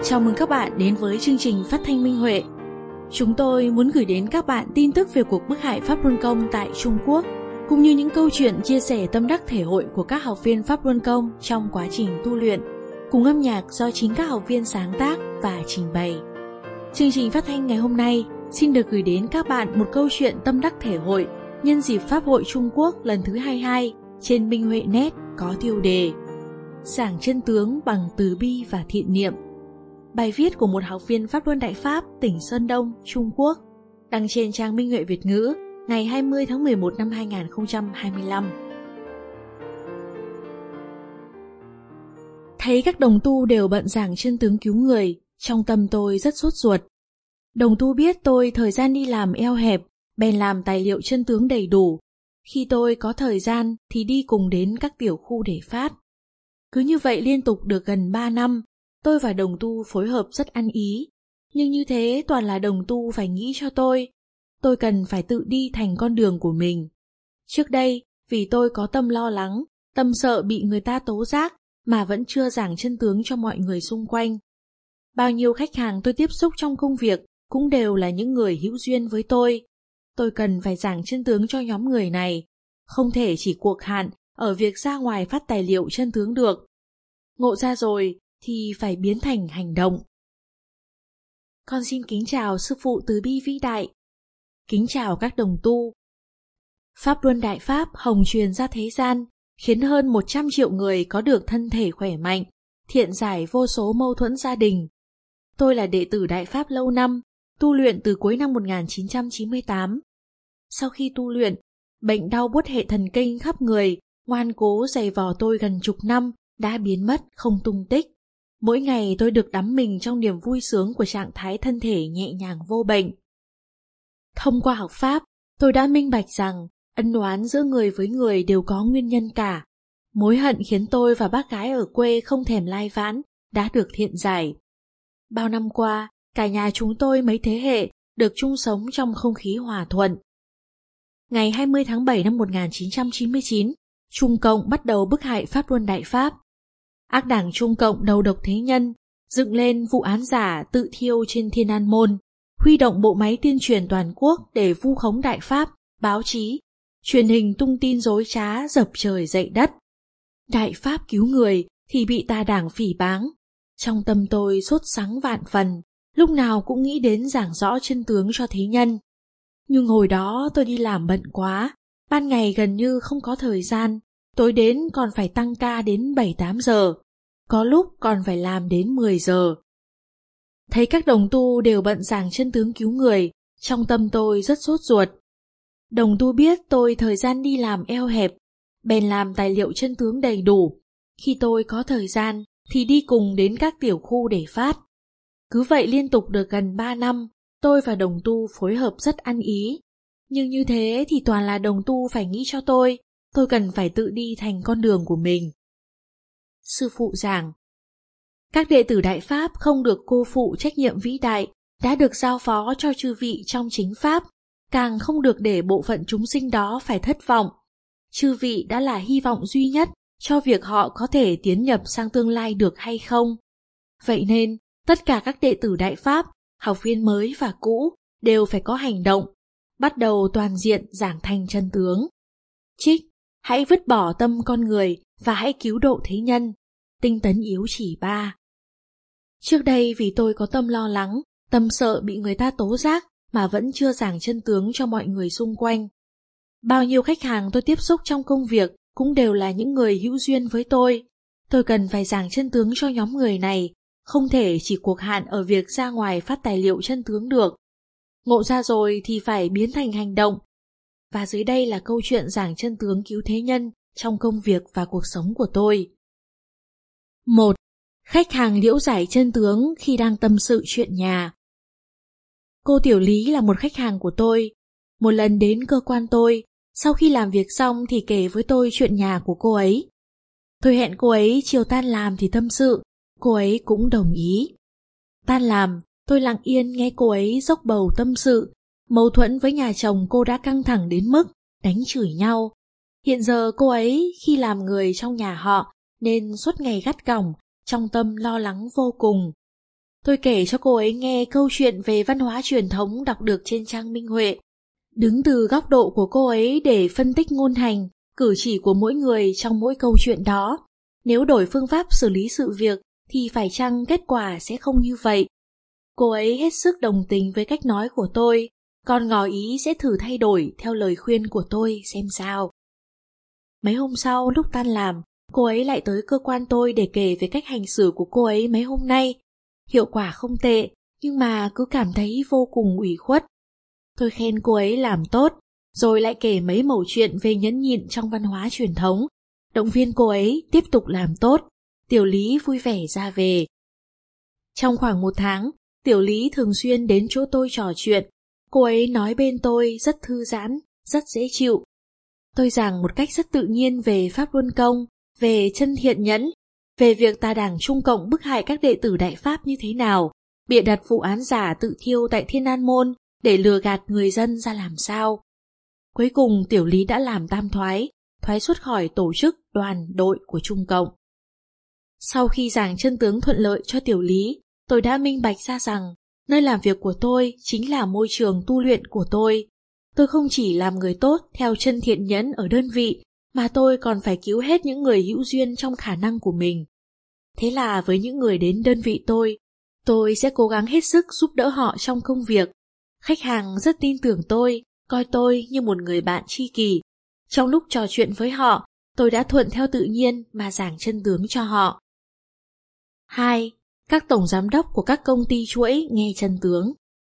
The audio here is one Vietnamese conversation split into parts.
Chào mừng các bạn đến với chương trình phát thanh Minh Huệ. Chúng tôi muốn gửi đến các bạn tin tức về cuộc bức hại Pháp Luân Công tại Trung Quốc, cũng như những câu chuyện chia sẻ tâm đắc thể hội của các học viên Pháp Luân Công trong quá trình tu luyện, cùng âm nhạc do chính các học viên sáng tác và trình bày. Chương trình phát thanh ngày hôm nay xin được gửi đến các bạn một câu chuyện tâm đắc thể hội nhân dịp Pháp hội Trung Quốc lần thứ 22 trên Minh Huệ Net có tiêu đề Giảng chân tướng bằng từ bi và thiện niệm. Bài viết của một học viên Pháp Luân Đại Pháp tỉnh Sơn Đông, Trung Quốc, đăng trên trang Minh Huệ Việt ngữ ngày 20 tháng 11 năm 2025. Thấy các đồng tu đều bận giảng chân tướng cứu người, trong tâm tôi rất sốt ruột. Đồng tu biết tôi thời gian đi làm eo hẹp, bèn làm tài liệu chân tướng đầy đủ. Khi tôi có thời gian thì đi cùng đến các tiểu khu để phát. Cứ như vậy liên tục được gần 3 năm, tôi và đồng tu phối hợp rất ăn ý. Nhưng như thế toàn là đồng tu phải nghĩ cho tôi. Tôi cần phải tự đi thành con đường của mình. Trước đây, vì tôi có tâm lo lắng, tâm sợ bị người ta tố giác mà vẫn chưa giảng chân tướng cho mọi người xung quanh. Bao nhiêu khách hàng tôi tiếp xúc trong công việc cũng đều là những người hữu duyên với tôi. Tôi cần phải giảng chân tướng cho nhóm người này, không thể chỉ cuộc hạn ở việc ra ngoài phát tài liệu chân tướng được. Ngộ ra rồi thì phải biến thành hành động. Con xin kính chào Sư Phụ Từ Bi vĩ đại. Kính chào các đồng tu. Pháp Luân Đại Pháp hồng truyền ra thế gian, khiến hơn 100 triệu người có được thân thể khỏe mạnh, thiện giải vô số mâu thuẫn gia đình. Tôi là đệ tử Đại Pháp lâu năm, tu luyện từ cuối năm 1998. Sau khi tu luyện, bệnh đau buốt hệ thần kinh khắp người, ngoan cố giày vò tôi gần chục năm, đã biến mất không tung tích. Mỗi ngày tôi được đắm mình trong niềm vui sướng của trạng thái thân thể nhẹ nhàng vô bệnh. Thông qua học Pháp, tôi đã minh bạch rằng ân oán giữa người với người đều có nguyên nhân cả. Mối hận khiến tôi và bác gái ở quê không thèm lai vãn đã được thiện giải. Bao năm qua, cả nhà chúng tôi mấy thế hệ được chung sống trong không khí hòa thuận. Ngày 20 tháng 7 năm 1999, Trung Cộng bắt đầu bức hại Pháp Luân Đại Pháp. Ác đảng Trung Cộng đầu độc thế nhân, dựng lên vụ án giả tự thiêu trên Thiên An Môn, huy động bộ máy tuyên truyền toàn quốc để vu khống Đại Pháp, báo chí, truyền hình tung tin dối trá dập trời dậy đất. Đại Pháp cứu người thì bị tà đảng phỉ báng. Trong tâm tôi sốt sắng vạn phần, lúc nào cũng nghĩ đến giảng rõ chân tướng cho thế nhân. Nhưng hồi đó tôi đi làm bận quá, ban ngày gần như không có thời gian, tối đến còn phải tăng ca đến 7-8 giờ, có lúc còn phải làm đến 10 giờ. Thấy các đồng tu đều bận giảng chân tướng cứu người, trong tâm tôi rất sốt ruột. Đồng tu biết tôi thời gian đi làm eo hẹp, bèn làm tài liệu chân tướng đầy đủ. Khi tôi có thời gian thì đi cùng đến các tiểu khu để phát. Cứ vậy liên tục được gần 3 năm, tôi và đồng tu phối hợp rất ăn ý. Nhưng như thế thì toàn là đồng tu phải nghĩ cho tôi cần phải tự đi thành con đường của mình. Sư phụ giảng, các đệ tử Đại Pháp không được cô phụ trách nhiệm vĩ đại đã được giao phó cho chư vị trong chính Pháp, càng không được để bộ phận chúng sinh đó phải thất vọng. Chư vị đã là hy vọng duy nhất cho việc họ có thể tiến nhập sang tương lai được hay không. Vậy nên, tất cả các đệ tử Đại Pháp, học viên mới và cũ, đều phải có hành động, bắt đầu toàn diện giảng thành chân tướng. Trích, hãy vứt bỏ tâm con người và hãy cứu độ thế nhân. Tinh tấn yếu chỉ 3. Trước đây vì tôi có tâm lo lắng, tâm sợ bị người ta tố giác mà vẫn chưa giảng chân tướng cho mọi người xung quanh. Bao nhiêu khách hàng tôi tiếp xúc trong công việc cũng đều là những người hữu duyên với tôi. Tôi cần phải giảng chân tướng cho nhóm người này, không thể chỉ cuộc hạn ở việc ra ngoài phát tài liệu chân tướng được. Ngộ ra rồi thì phải biến thành hành động. Và dưới đây là câu chuyện giảng chân tướng cứu thế nhân trong công việc và cuộc sống của tôi. 1. Khách hàng liễu giải chân tướng khi đang tâm sự chuyện nhà. Cô Tiểu Lý là một khách hàng của tôi. Một lần đến cơ quan tôi, sau khi làm việc xong thì kể với tôi chuyện nhà của cô ấy. Tôi hẹn cô ấy chiều tan làm thì tâm sự, cô ấy cũng đồng ý. Tan làm, tôi lặng yên nghe cô ấy dốc bầu tâm sự. Mâu thuẫn với nhà chồng cô đã căng thẳng đến mức đánh chửi nhau. Hiện giờ cô ấy khi làm người trong nhà họ nên suốt ngày gắt gỏng, trong tâm lo lắng vô cùng. Tôi kể cho cô ấy nghe câu chuyện về văn hóa truyền thống đọc được trên trang Minh Huệ. Đứng từ góc độ của cô ấy để phân tích ngôn hành, cử chỉ của mỗi người trong mỗi câu chuyện đó. Nếu đổi phương pháp xử lý sự việc thì phải chăng kết quả sẽ không như vậy? Cô ấy hết sức đồng tình với cách nói của tôi, còn ngỏ ý sẽ thử thay đổi theo lời khuyên của tôi xem sao. Mấy hôm sau lúc tan làm, cô ấy lại tới cơ quan tôi để kể về cách hành xử của cô ấy mấy hôm nay. Hiệu quả không tệ, nhưng mà cứ cảm thấy vô cùng ủy khuất. Tôi khen cô ấy làm tốt, rồi lại kể mấy mẩu chuyện về nhẫn nhịn trong văn hóa truyền thống. Động viên cô ấy tiếp tục làm tốt. Tiểu Lý vui vẻ ra về. Trong khoảng 1 tháng, Tiểu Lý thường xuyên đến chỗ tôi trò chuyện. Cô ấy nói bên tôi rất thư giãn, rất dễ chịu. Tôi giảng một cách rất tự nhiên về Pháp Luân Công, về chân thiện nhẫn, về việc tà đảng Trung Cộng bức hại các đệ tử Đại Pháp như thế nào, bịa đặt vụ án giả tự thiêu tại Thiên An Môn để lừa gạt người dân ra làm sao. Cuối cùng Tiểu Lý đã làm tam thoái xuất khỏi tổ chức đoàn đội của Trung Cộng. Sau khi giảng chân tướng thuận lợi cho Tiểu Lý, tôi đã minh bạch ra rằng nơi làm việc của tôi chính là môi trường tu luyện của tôi. Tôi không chỉ làm người tốt theo chân thiện nhẫn ở đơn vị, mà tôi còn phải cứu hết những người hữu duyên trong khả năng của mình. Thế là với những người đến đơn vị tôi sẽ cố gắng hết sức giúp đỡ họ trong công việc. Khách hàng rất tin tưởng tôi, coi tôi như một người bạn tri kỷ. Trong lúc trò chuyện với họ, tôi đã thuận theo tự nhiên mà giảng chân tướng cho họ. 2. Các tổng giám đốc của các công ty chuỗi nghe chân tướng.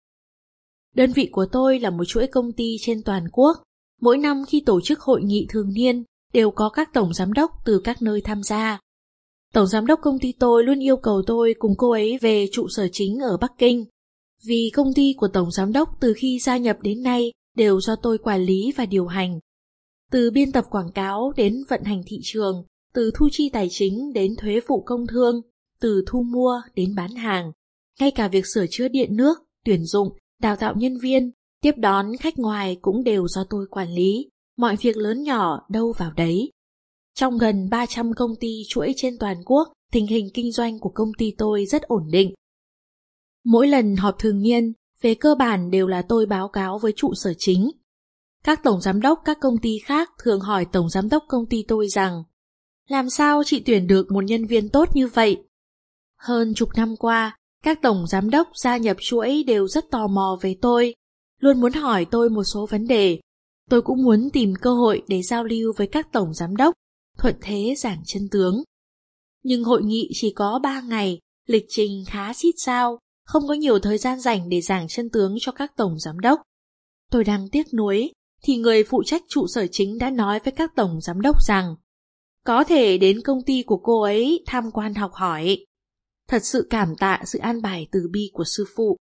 Đơn vị của tôi là một chuỗi công ty trên toàn quốc. Mỗi năm khi tổ chức hội nghị thường niên, đều có các tổng giám đốc từ các nơi tham gia. Tổng giám đốc công ty tôi luôn yêu cầu tôi cùng cô ấy về trụ sở chính ở Bắc Kinh. Vì công ty của tổng giám đốc từ khi gia nhập đến nay đều do tôi quản lý và điều hành. Từ biên tập quảng cáo đến vận hành thị trường, từ thu chi tài chính đến thuế vụ công thương, từ thu mua đến bán hàng, ngay cả việc sửa chữa điện nước, tuyển dụng, đào tạo nhân viên, tiếp đón khách ngoài cũng đều do tôi quản lý, mọi việc lớn nhỏ đâu vào đấy. Trong gần 300 công ty chuỗi trên toàn quốc, tình hình kinh doanh của công ty tôi rất ổn định. Mỗi lần họp thường niên, về cơ bản đều là tôi báo cáo với trụ sở chính. Các tổng giám đốc các công ty khác thường hỏi tổng giám đốc công ty tôi rằng: làm sao chị tuyển được một nhân viên tốt như vậy? Hơn chục năm qua, các tổng giám đốc gia nhập chuỗi đều rất tò mò về tôi, luôn muốn hỏi tôi một số vấn đề. Tôi cũng muốn tìm cơ hội để giao lưu với các tổng giám đốc, thuận thế giảng chân tướng. Nhưng hội nghị chỉ có 3 ngày, lịch trình khá xít sao, không có nhiều thời gian rảnh để giảng chân tướng cho các tổng giám đốc. Tôi đang tiếc nuối, thì người phụ trách trụ sở chính đã nói với các tổng giám đốc rằng có thể đến công ty của cô ấy tham quan học hỏi. Thật sự cảm tạ sự an bài từ bi của sư phụ.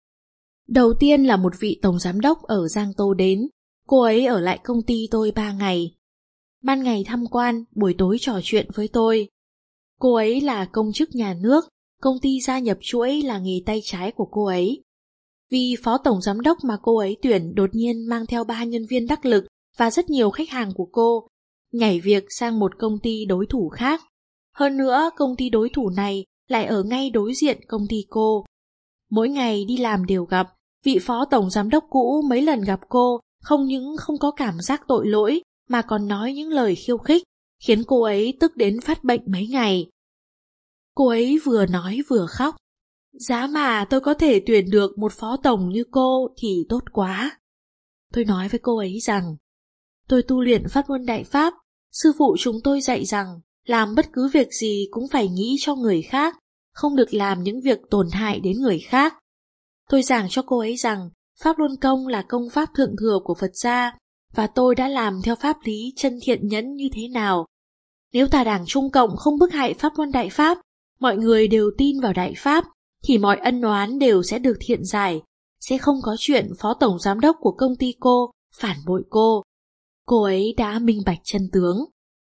Đầu tiên là một vị tổng giám đốc ở Giang Tô đến, cô ấy ở lại công ty tôi 3 ngày. Ban ngày tham quan, buổi tối trò chuyện với tôi. Cô ấy là công chức nhà nước, công ty gia nhập chuỗi là nghề tay trái của cô ấy. Vì phó tổng giám đốc mà cô ấy tuyển đột nhiên mang theo 3 nhân viên đắc lực và rất nhiều khách hàng của cô, nhảy việc sang một công ty đối thủ khác. Hơn nữa, công ty đối thủ này lại ở ngay đối diện công ty cô. Mỗi ngày đi làm đều gặp, vị phó tổng giám đốc cũ mấy lần gặp cô không những không có cảm giác tội lỗi mà còn nói những lời khiêu khích, khiến cô ấy tức đến phát bệnh mấy ngày. Cô ấy vừa nói vừa khóc. Giá mà tôi có thể tuyển được một phó tổng như cô thì tốt quá. Tôi nói với cô ấy rằng, tôi tu luyện Pháp Luân Đại Pháp, sư phụ chúng tôi dạy rằng làm bất cứ việc gì cũng phải nghĩ cho người khác, không được làm những việc tổn hại đến người khác. Tôi giảng cho cô ấy rằng Pháp Luân Công là công pháp thượng thừa của Phật gia, và tôi đã làm theo pháp lý chân thiện nhẫn như thế nào. Nếu tà đảng Trung Cộng không bức hại Pháp Luân Đại Pháp, mọi người đều tin vào Đại Pháp, thì mọi ân oán đều sẽ được thiện giải, sẽ không có chuyện phó tổng giám đốc của công ty cô phản bội cô. Cô ấy đã minh bạch chân tướng.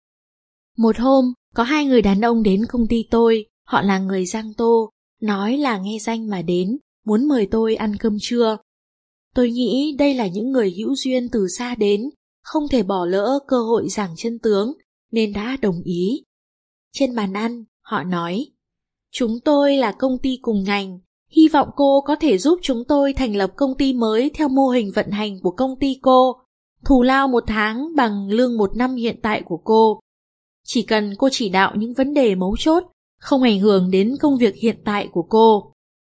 Một hôm, có 2 người đàn ông đến công ty tôi, họ là người Giang Tô, nói là nghe danh mà đến, muốn mời tôi ăn cơm trưa. Tôi nghĩ đây là những người hữu duyên từ xa đến, không thể bỏ lỡ cơ hội giảng chân tướng, nên đã đồng ý. Trên bàn ăn, họ nói, chúng tôi là công ty cùng ngành, Hy vọng cô có thể giúp chúng tôi thành lập công ty mới theo mô hình vận hành của công ty cô, thù lao 1 tháng bằng lương 1 năm hiện tại của cô. Chỉ cần cô chỉ đạo những vấn đề mấu chốt, không ảnh hưởng đến công việc hiện tại của cô.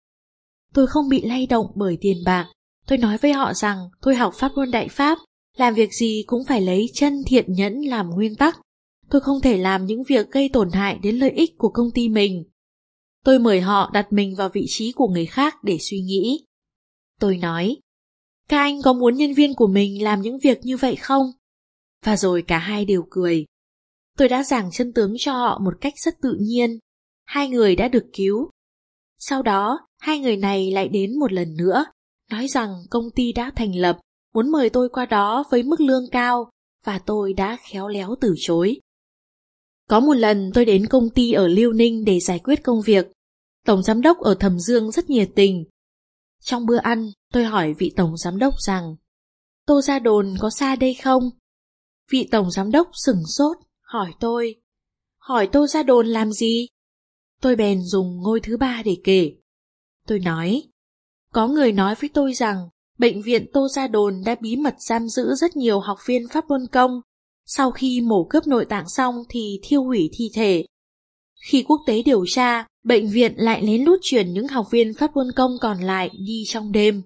Tôi không bị lay động bởi tiền bạc. Tôi nói với họ rằng tôi học pháp luân Đại Pháp, làm việc gì cũng phải lấy chân thiện nhẫn làm nguyên tắc. Tôi không thể làm những việc gây tổn hại đến lợi ích của công ty mình. Tôi mời họ đặt mình vào vị trí của người khác để suy nghĩ. Tôi nói, các anh có muốn nhân viên của mình làm những việc như vậy không? Và rồi cả hai đều cười. Tôi đã giảng chân tướng cho họ một cách rất tự nhiên. 2 người đã được cứu. Sau đó, 2 người này lại đến một lần nữa, nói rằng công ty đã thành lập, muốn mời tôi qua đó với mức lương cao, và tôi đã khéo léo từ chối. Có một lần tôi đến công ty ở Liêu Ninh để giải quyết công việc. Tổng giám đốc ở Thầm Dương rất nhiệt tình. Trong bữa ăn, tôi hỏi vị tổng giám đốc rằng, Tô Gia Đồn có xa đây không? Vị tổng giám đốc sửng sốt, hỏi tôi, hỏi Tô Gia Đồn làm gì? Tôi bèn dùng ngôi thứ 3 để kể. Tôi nói, có người nói với tôi rằng bệnh viện Tô Gia Đồn đã bí mật giam giữ rất nhiều học viên Pháp Luân Công. Sau khi mổ cướp nội tạng xong thì thiêu hủy thi thể. Khi quốc tế điều tra, bệnh viện lại lén lút chuyển những học viên Pháp Luân Công còn lại đi trong đêm.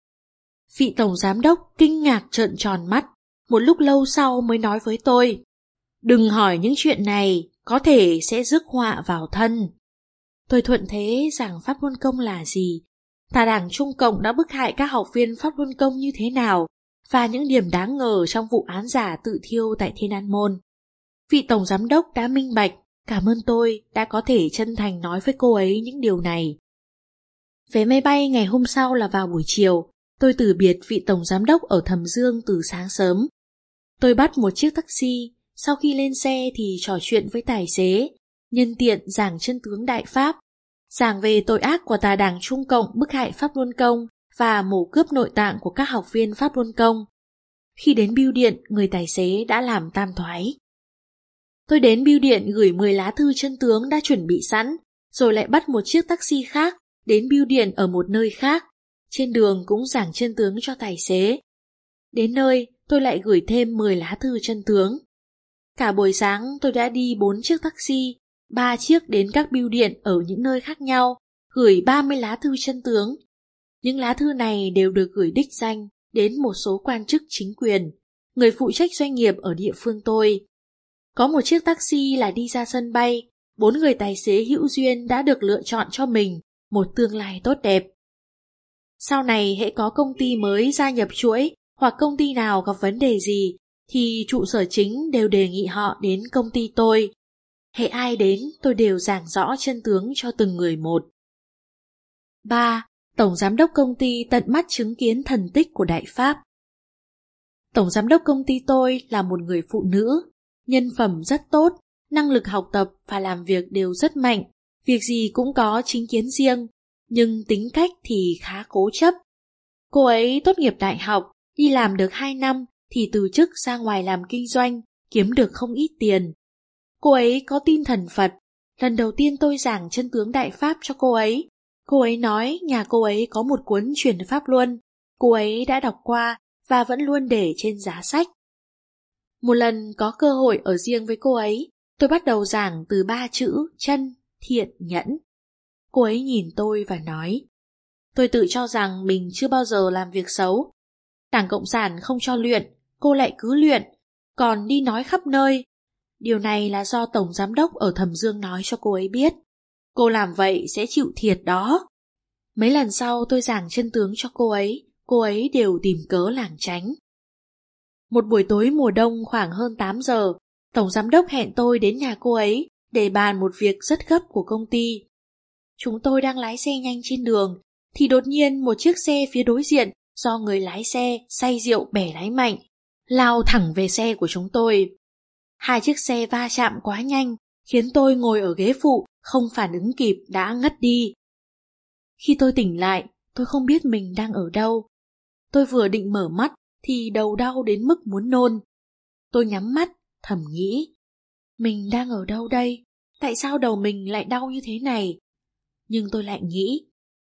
Vị tổng giám đốc kinh ngạc trợn tròn mắt, một lúc lâu sau mới nói với tôi, đừng hỏi những chuyện này, có thể sẽ rước họa vào thân. Tôi thuận thế giảng Pháp Luân Công là gì, tà đảng Trung Cộng đã bức hại các học viên Pháp Luân Công như thế nào, và những điểm đáng ngờ trong vụ án giả tự thiêu tại Thiên An Môn. Vị tổng giám đốc đã minh bạch, cảm ơn tôi đã có thể chân thành nói với cô ấy những điều này. Vé máy bay ngày hôm sau là vào buổi chiều, tôi từ biệt vị tổng giám đốc ở Thầm Dương từ sáng sớm. Tôi bắt một chiếc taxi, sau khi lên xe thì trò chuyện với tài xế, nhân tiện giảng chân tướng Đại Pháp, giảng về tội ác của tà đảng Trung Cộng bức hại Pháp Luân Công và mổ cướp nội tạng của các học viên Pháp Luân Công. Khi đến bưu điện, người tài xế đã làm tam thoái. Tôi đến bưu điện gửi 10 lá thư chân tướng đã chuẩn bị sẵn, rồi lại bắt một chiếc taxi khác đến bưu điện ở một nơi khác. Trên đường cũng giảng chân tướng cho tài xế. Đến nơi, tôi lại gửi thêm 10 lá thư chân tướng. Cả buổi sáng tôi đã đi 4 chiếc taxi, 3 chiếc đến các bưu điện ở những nơi khác nhau, gửi 30 lá thư chân tướng. Những lá thư này đều được gửi đích danh đến một số quan chức chính quyền, người phụ trách doanh nghiệp ở địa phương tôi. Có một chiếc taxi là đi ra sân bay, 4 người tài xế hữu duyên đã được lựa chọn cho mình một tương lai tốt đẹp. Sau này hễ có công ty mới gia nhập chuỗi hoặc công ty nào gặp vấn đề gì thì trụ sở chính đều đề nghị họ đến công ty tôi. Hễ ai đến tôi đều giảng rõ chân tướng cho từng người một. 3. Tổng giám đốc công ty tận mắt chứng kiến thần tích của Đại Pháp. Tổng giám đốc công ty tôi là một người phụ nữ, nhân phẩm rất tốt, năng lực học tập và làm việc đều rất mạnh, việc gì cũng có chính kiến riêng, nhưng tính cách thì khá cố chấp. Cô ấy tốt nghiệp đại học, đi làm được 2 năm thì từ chức ra ngoài làm kinh doanh, kiếm được không ít tiền. Cô ấy có tin thần Phật. Lần đầu tiên tôi giảng chân tướng Đại Pháp cho cô ấy nói nhà cô ấy có một cuốn truyền Pháp Luân, cô ấy đã đọc qua và vẫn luôn để trên giá sách. Một lần có cơ hội ở riêng với cô ấy, tôi bắt đầu giảng từ 3 chữ chân, thiện, nhẫn. Cô ấy nhìn tôi và nói, tôi tự cho rằng mình chưa bao giờ làm việc xấu. Đảng Cộng sản không cho luyện, cô lại cứ luyện, còn đi nói khắp nơi. Điều này là do Tổng Giám đốc ở Thầm Dương nói cho cô ấy biết. Cô làm vậy sẽ chịu thiệt đó. Mấy lần sau tôi giảng chân tướng cho cô ấy đều tìm cớ lảng tránh. Một buổi tối mùa đông khoảng hơn 8 giờ, Tổng Giám đốc hẹn tôi đến nhà cô ấy để bàn một việc rất gấp của công ty. Chúng tôi đang lái xe nhanh trên đường, thì đột nhiên một chiếc xe phía đối diện do người lái xe say rượu bẻ lái mạnh, lao thẳng về xe của chúng tôi. 2 chiếc xe va chạm quá nhanh, khiến tôi ngồi ở ghế phụ không phản ứng kịp đã ngất đi. Khi tôi tỉnh lại, tôi không biết mình đang ở đâu. Tôi vừa định mở mắt thì đầu đau đến mức muốn nôn. Tôi nhắm mắt, thầm nghĩ, mình đang ở đâu đây? Tại sao đầu mình lại đau như thế này? Nhưng tôi lại nghĩ,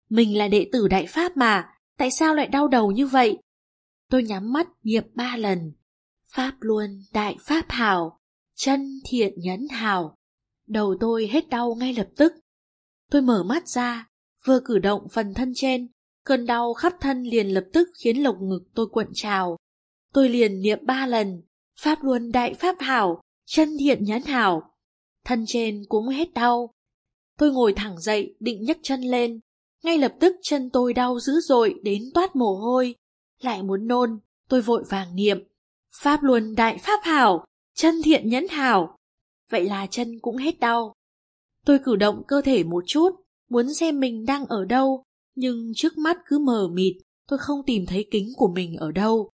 Mình là đệ tử Đại Pháp mà, tại sao lại đau đầu như vậy? Tôi nhắm mắt niệm 3 lần. Pháp Luân Đại Pháp Hảo, chân thiện nhẫn hảo. Đầu tôi hết đau ngay lập tức. Tôi mở mắt ra, vừa cử động phần thân trên, cơn đau khắp thân liền lập tức khiến lồng ngực tôi cuộn trào. Tôi liền niệm 3 lần, Pháp Luân Đại Pháp Hảo, chân thiện nhẫn hảo. Thân trên cũng hết đau. Tôi ngồi thẳng dậy định nhấc chân lên, ngay lập tức chân tôi đau dữ dội đến toát mồ hôi. Lại muốn nôn, tôi vội vàng niệm, Pháp Luân Đại Pháp Hảo, chân thiện nhẫn hảo. Vậy là chân cũng hết đau. Tôi cử động cơ thể một chút, muốn xem mình đang ở đâu, nhưng trước mắt cứ mờ mịt, tôi không tìm thấy kính của mình ở đâu.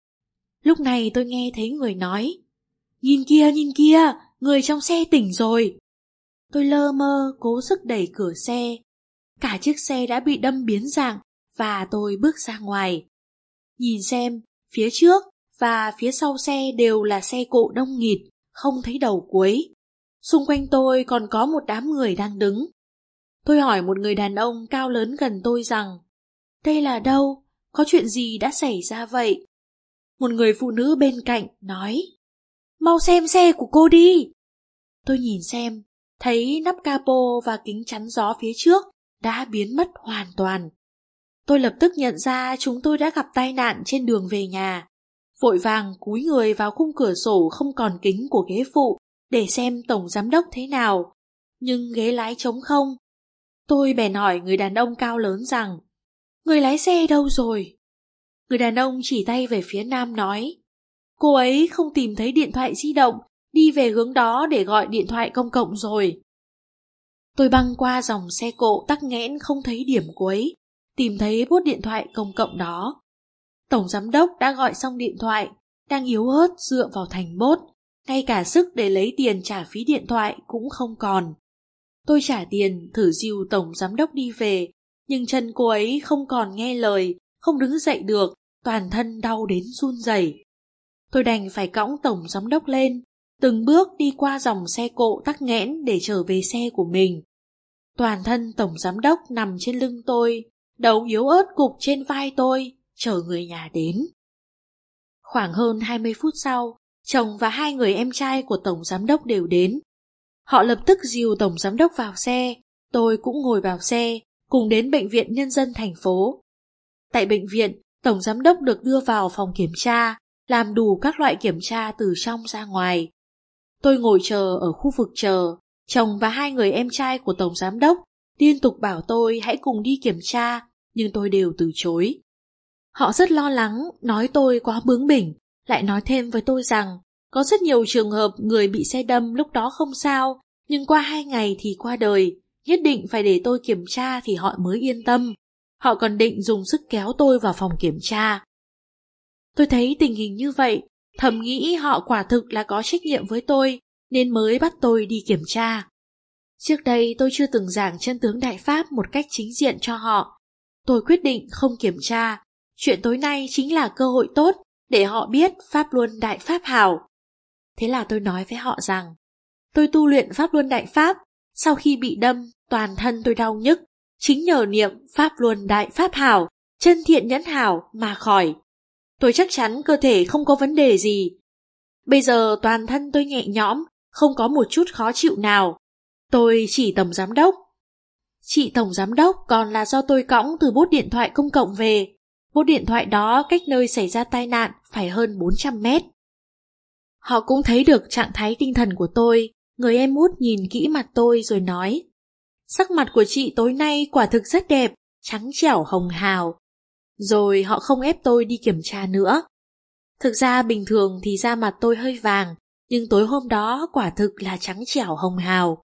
Lúc này tôi nghe thấy người nói, nhìn kia, người trong xe tỉnh rồi. Tôi lơ mơ cố sức đẩy cửa xe. Cả chiếc xe đã bị đâm biến dạng và tôi bước ra ngoài. Nhìn xem, phía trước và phía sau xe đều là xe cộ đông nghịt, không thấy đầu cuối. Xung quanh tôi còn có một đám người đang đứng. Tôi hỏi một người đàn ông cao lớn gần tôi rằng, đây là đâu? Có chuyện gì đã xảy ra vậy? Một người phụ nữ bên cạnh nói, mau xem xe của cô đi. Tôi nhìn xem, thấy nắp capo và kính chắn gió phía trước đã biến mất hoàn toàn. Tôi lập tức nhận ra chúng tôi đã gặp tai nạn trên đường về nhà. Vội vàng cúi người vào khung cửa sổ không còn kính của ghế phụ để xem tổng giám đốc thế nào, nhưng ghế lái trống không. Tôi bèn hỏi người đàn ông cao lớn rằng, người lái xe đâu rồi? Người đàn ông chỉ tay về phía nam nói, cô ấy không tìm thấy điện thoại di động, đi về hướng đó để gọi điện thoại công cộng rồi. Tôi băng qua dòng xe cộ tắc nghẽn không thấy điểm cuối, tìm thấy bốt điện thoại công cộng đó. Tổng giám đốc đã gọi xong điện thoại, đang yếu ớt dựa vào thành bốt, ngay cả sức để lấy tiền trả phí điện thoại cũng không còn. Tôi trả tiền thử dìu tổng giám đốc đi về, nhưng chân cô ấy không còn nghe lời, không đứng dậy được, toàn thân đau đến run rẩy. Tôi đành phải cõng tổng giám đốc lên, từng bước đi qua dòng xe cộ tắc nghẽn để trở về xe của mình. Toàn thân tổng giám đốc nằm trên lưng tôi, đầu yếu ớt gục trên vai tôi, chờ người nhà đến. Khoảng hơn 20 phút sau, chồng và 2 người em trai của tổng giám đốc đều đến. Họ lập tức dìu tổng giám đốc vào xe, tôi cũng ngồi vào xe, cùng đến Bệnh viện Nhân dân thành phố. Tại bệnh viện, tổng giám đốc được đưa vào phòng kiểm tra, làm đủ các loại kiểm tra từ trong ra ngoài. Tôi ngồi chờ ở khu vực chờ, chồng và 2 người em trai của tổng giám đốc liên tục bảo tôi hãy cùng đi kiểm tra, nhưng tôi đều từ chối. Họ rất lo lắng, nói tôi quá bướng bỉnh, lại nói thêm với tôi rằng có rất nhiều trường hợp người bị xe đâm lúc đó không sao, nhưng qua 2 ngày thì qua đời, nhất định phải để tôi kiểm tra thì họ mới yên tâm. Họ còn định dùng sức kéo tôi vào phòng kiểm tra. Tôi thấy tình hình như vậy, thầm nghĩ họ quả thực là có trách nhiệm với tôi, nên mới bắt tôi đi kiểm tra. Trước đây tôi chưa từng giảng chân tướng Đại Pháp một cách chính diện cho họ. Tôi quyết định không kiểm tra. Chuyện tối nay chính là cơ hội tốt để họ biết Pháp Luân Đại Pháp Hảo. Thế là tôi nói với họ rằng, tôi tu luyện Pháp Luân Đại Pháp, sau khi bị đâm, toàn thân tôi đau nhức, chính nhờ niệm Pháp Luân Đại Pháp Hảo, chân thiện nhẫn hảo mà khỏi. Tôi chắc chắn cơ thể không có vấn đề gì. Bây giờ toàn thân tôi nhẹ nhõm, không có một chút khó chịu nào. Tôi chỉ tổng giám đốc. Chị tổng giám đốc còn là do tôi cõng từ bốt điện thoại công cộng về. Bốt điện thoại đó cách nơi xảy ra tai nạn phải hơn 400 mét. Họ cũng thấy được trạng thái tinh thần của tôi. Người em út nhìn kỹ mặt tôi rồi nói, sắc mặt của chị tối nay quả thực rất đẹp, trắng trẻo hồng hào. Rồi họ không ép tôi đi kiểm tra nữa. Thực ra bình thường thì da mặt tôi hơi vàng, nhưng tối hôm đó quả thực là trắng trẻo hồng hào.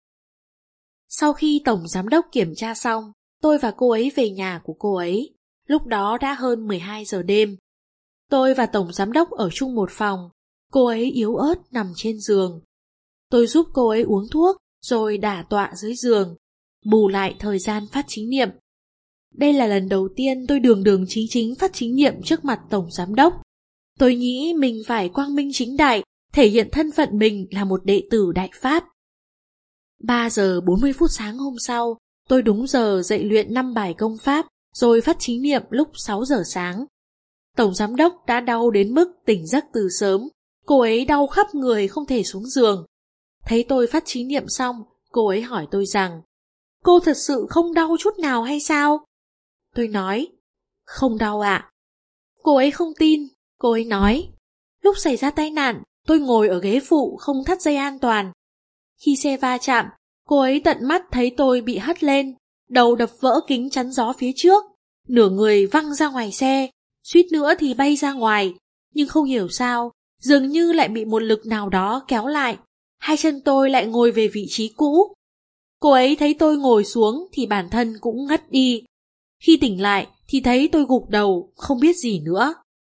Sau khi tổng giám đốc kiểm tra xong, tôi và cô ấy về nhà của cô ấy. Lúc đó đã hơn 12 giờ đêm. Tôi và tổng giám đốc ở chung một phòng. Cô ấy yếu ớt nằm trên giường. Tôi giúp cô ấy uống thuốc rồi đả tọa dưới giường, bù lại thời gian phát chính niệm. Đây là lần đầu tiên tôi đường chính chính phát chính niệm trước mặt tổng giám đốc. Tôi nghĩ mình phải quang minh chính đại, thể hiện thân phận mình là một đệ tử Đại Pháp. 3 giờ 40 phút sáng hôm sau, Tôi đúng giờ dậy luyện 5 bài công pháp rồi phát chí niệm lúc 6 giờ sáng. Tổng giám đốc đã đau đến mức tỉnh giấc từ sớm, cô ấy đau khắp người không thể xuống giường. Thấy tôi phát chí niệm xong, cô ấy hỏi tôi rằng, cô thật sự không đau chút nào hay sao? Tôi nói, không đau ạ. Cô ấy không tin, cô ấy nói, lúc xảy ra tai nạn, tôi ngồi ở ghế phụ không thắt dây an toàn. Khi xe va chạm, cô ấy tận mắt thấy tôi bị hất lên, đầu đập vỡ kính chắn gió phía trước, nửa người văng ra ngoài xe, suýt nữa thì bay ra ngoài, nhưng không hiểu sao, dường như lại bị một lực nào đó kéo lại, hai chân tôi lại ngồi về vị trí cũ. Cô ấy thấy tôi ngồi xuống thì bản thân cũng ngất đi. Khi tỉnh lại thì thấy tôi gục đầu, không biết gì nữa.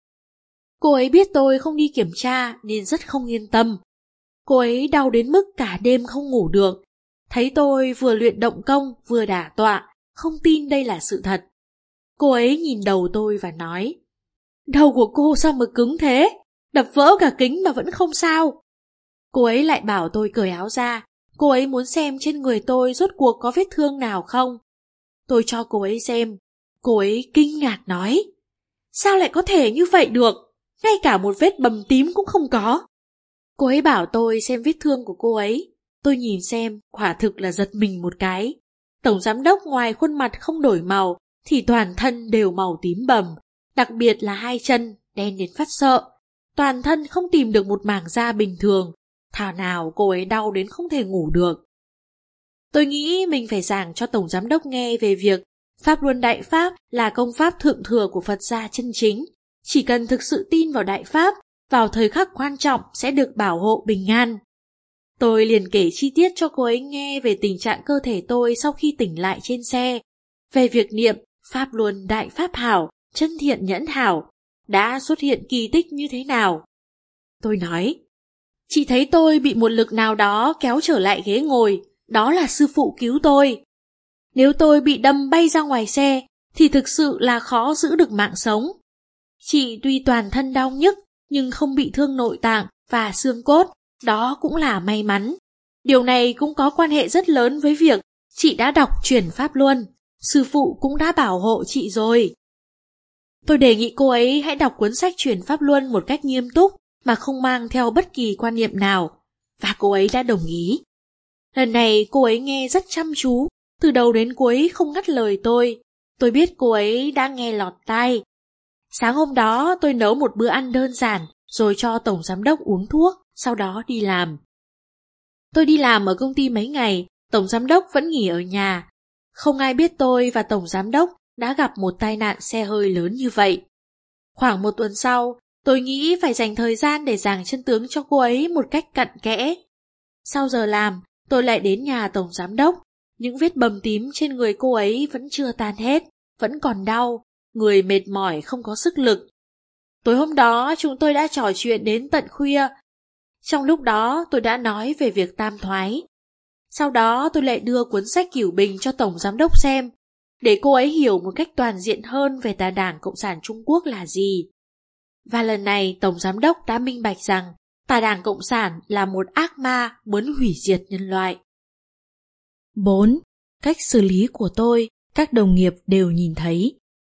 Cô ấy biết tôi không đi kiểm tra nên rất không yên tâm. Cô ấy đau đến mức cả đêm không ngủ được. Thấy tôi vừa luyện động công vừa đả tọa, không tin đây là sự thật. Cô ấy nhìn đầu tôi và nói, đầu của cô sao mà cứng thế? Đập vỡ cả kính mà vẫn không sao. Cô ấy lại bảo tôi cởi áo ra. Cô ấy muốn xem trên người tôi rốt cuộc có vết thương nào không. Tôi cho cô ấy xem. Cô ấy kinh ngạc nói, sao lại có thể như vậy được? Ngay cả một vết bầm tím cũng không có. Cô ấy bảo tôi xem vết thương của cô ấy. Tôi nhìn xem, quả thực là giật mình một cái. Tổng giám đốc ngoài khuôn mặt không đổi màu thì toàn thân đều màu tím bầm, đặc biệt là hai chân đen đến phát sợ. Toàn thân không tìm được một mảng da bình thường, thảo nào cô ấy đau đến không thể ngủ được. Tôi nghĩ mình phải giảng cho tổng giám đốc nghe về việc Pháp Luân Đại Pháp là công pháp thượng thừa của Phật gia chân chính. Chỉ cần thực sự tin vào Đại Pháp, vào thời khắc quan trọng sẽ được bảo hộ bình an. Tôi liền kể chi tiết cho cô ấy nghe về tình trạng cơ thể tôi sau khi tỉnh lại trên xe, về việc niệm Pháp Luân Đại Pháp Hảo, chân thiện nhẫn hảo, đã xuất hiện kỳ tích như thế nào. Tôi nói, chị thấy tôi bị một lực nào đó kéo trở lại ghế ngồi, đó là sư phụ cứu tôi. Nếu tôi bị đâm bay ra ngoài xe, thì thực sự là khó giữ được mạng sống. Chị tuy toàn thân đau nhức, nhưng không bị thương nội tạng và xương cốt, đó cũng là may mắn. Điều này cũng có quan hệ rất lớn với việc chị đã đọc Chuyển Pháp Luân, sư phụ cũng đã bảo hộ chị rồi. Tôi đề nghị cô ấy hãy đọc cuốn sách Chuyển Pháp Luân một cách nghiêm túc mà không mang theo bất kỳ quan niệm nào, và cô ấy đã đồng ý. Lần này cô ấy nghe rất chăm chú, từ đầu đến cuối không ngắt lời tôi. Tôi biết cô ấy đã nghe lọt tai. Sáng hôm đó tôi nấu một bữa ăn đơn giản rồi cho tổng giám đốc uống thuốc, sau đó đi làm. Tôi đi làm ở công ty mấy ngày, tổng giám đốc vẫn nghỉ ở nhà. Không ai biết tôi và tổng giám đốc đã gặp một tai nạn xe hơi lớn như vậy. Khoảng một tuần sau, tôi nghĩ phải dành thời gian để giảng chân tướng cho cô ấy một cách cặn kẽ. Sau giờ làm, tôi lại đến nhà tổng giám đốc. Những vết bầm tím trên người cô ấy vẫn chưa tan hết, vẫn còn đau, người mệt mỏi không có sức lực. Tối hôm đó chúng tôi đã trò chuyện đến tận khuya. Trong lúc đó tôi đã nói về việc tam thoái. Sau đó tôi lại đưa cuốn sách Cửu Bình cho tổng giám đốc xem, để cô ấy hiểu một cách toàn diện hơn về tà Đảng Cộng sản Trung Quốc là gì. Và lần này tổng giám đốc đã minh bạch rằng tà Đảng Cộng sản là một ác ma muốn hủy diệt nhân loại. 4. Cách xử lý của tôi, các đồng nghiệp đều nhìn thấy.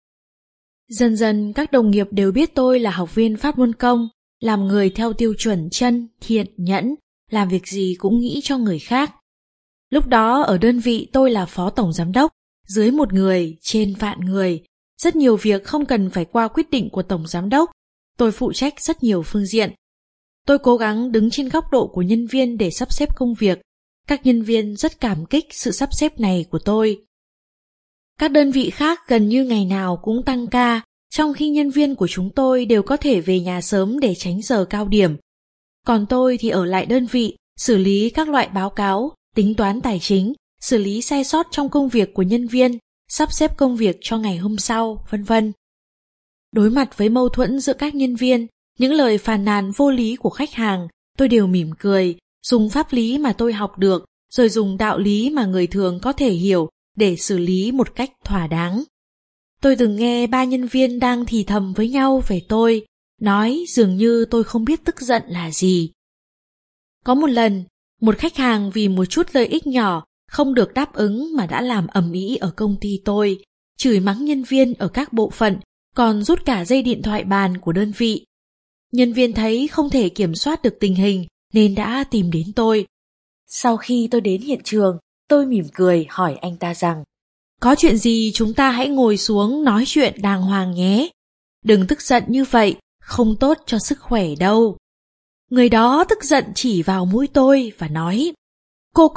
Dần dần các đồng nghiệp đều biết tôi là học viên Pháp Luân Công, làm người theo tiêu chuẩn chân, thiện, nhẫn, làm việc gì cũng nghĩ cho người khác. Lúc đó ở đơn vị tôi là phó tổng giám đốc, dưới 1 người, trên vạn người. Rất nhiều việc không cần phải qua quyết định của tổng giám đốc. Tôi phụ trách rất nhiều phương diện. Tôi cố gắng đứng trên góc độ của nhân viên để sắp xếp công việc. Các nhân viên rất cảm kích sự sắp xếp này của tôi. Các đơn vị khác gần như ngày nào cũng tăng ca, trong khi nhân viên của chúng tôi đều có thể về nhà sớm để tránh giờ cao điểm. Còn tôi thì ở lại đơn vị, xử lý các loại báo cáo, tính toán tài chính, xử lý sai sót trong công việc của nhân viên, sắp xếp công việc cho ngày hôm sau, vân vân. Đối mặt với mâu thuẫn giữa các nhân viên, những lời phàn nàn vô lý của khách hàng, tôi đều mỉm cười, dùng pháp lý mà tôi học được, rồi dùng đạo lý mà người thường có thể hiểu để xử lý một cách thỏa đáng. Tôi từng nghe 3 nhân viên đang thì thầm với nhau về tôi, nói dường như tôi không biết tức giận là gì. Có một lần, một khách hàng vì một chút lợi ích nhỏ không được đáp ứng mà đã làm ầm ĩ ở công ty tôi, chửi mắng nhân viên ở các bộ phận, còn rút cả dây điện thoại bàn của đơn vị. Nhân viên thấy không thể kiểm soát được tình hình nên đã tìm đến tôi. Sau khi tôi đến hiện trường, tôi mỉm cười hỏi anh ta rằng: có chuyện gì chúng ta hãy ngồi xuống nói chuyện đàng hoàng nhé. Đừng tức giận như vậy, không tốt cho sức khỏe đâu. Người đó tức giận chỉ vào mũi tôi và nói: cô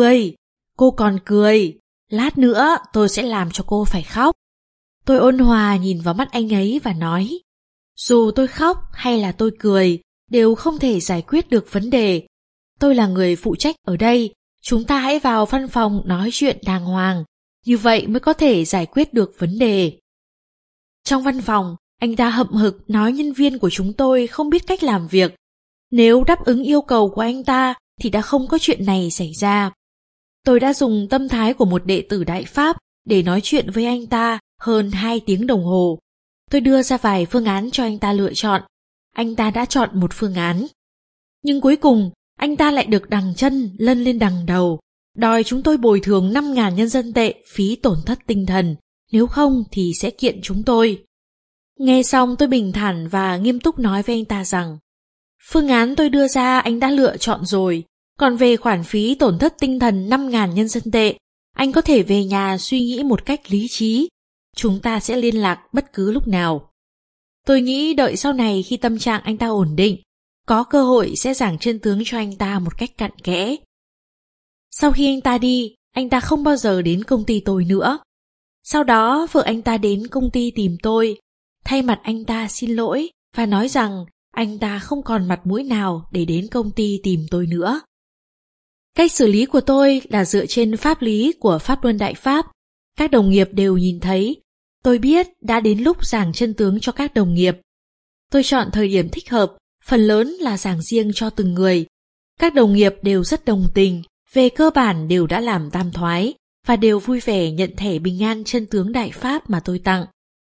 còn cười, lát nữa tôi sẽ làm cho cô phải khóc. Tôi ôn hòa nhìn vào mắt anh ấy và nói: dù tôi khóc hay là tôi cười, đều không thể giải quyết được vấn đề. Tôi là người phụ trách ở đây, chúng ta hãy vào văn phòng nói chuyện đàng hoàng, như vậy mới có thể giải quyết được vấn đề. Trong văn phòng, anh ta hậm hực nói nhân viên của chúng tôi không biết cách làm việc. Nếu đáp ứng yêu cầu của anh ta thì đã không có chuyện này xảy ra. Tôi đã dùng tâm thái của một đệ tử Đại Pháp để nói chuyện với anh ta hơn 2 tiếng đồng hồ. Tôi đưa ra vài phương án cho anh ta lựa chọn. Anh ta đã chọn một phương án. Nhưng cuối cùng, anh ta lại được đằng chân lân lên đằng đầu, đòi chúng tôi bồi thường 5.000 nhân dân tệ phí tổn thất tinh thần, nếu không thì sẽ kiện chúng tôi. Nghe xong tôi bình thản và nghiêm túc nói với anh ta rằng: phương án tôi đưa ra anh đã lựa chọn rồi, còn về khoản phí tổn thất tinh thần 5.000 nhân dân tệ, anh có thể về nhà suy nghĩ một cách lý trí. Chúng ta sẽ liên lạc bất cứ lúc nào. Tôi nghĩ đợi sau này khi tâm trạng anh ta ổn định, có cơ hội sẽ giảng chân tướng cho anh ta một cách cặn kẽ. Sau khi anh ta đi, anh ta không bao giờ đến công ty tôi nữa. Sau đó vợ anh ta đến công ty tìm tôi, thay mặt anh ta xin lỗi và nói rằng anh ta không còn mặt mũi nào để đến công ty tìm tôi nữa. Cách xử lý của tôi là dựa trên pháp lý của Pháp Luân Đại Pháp. Các đồng nghiệp đều nhìn thấy. Tôi biết đã đến lúc giảng chân tướng cho các đồng nghiệp. Tôi chọn thời điểm thích hợp, phần lớn là giảng riêng cho từng người. Các đồng nghiệp đều rất đồng tình, về cơ bản đều đã làm tam thoái và đều vui vẻ nhận thẻ bình an chân tướng Đại Pháp mà tôi tặng.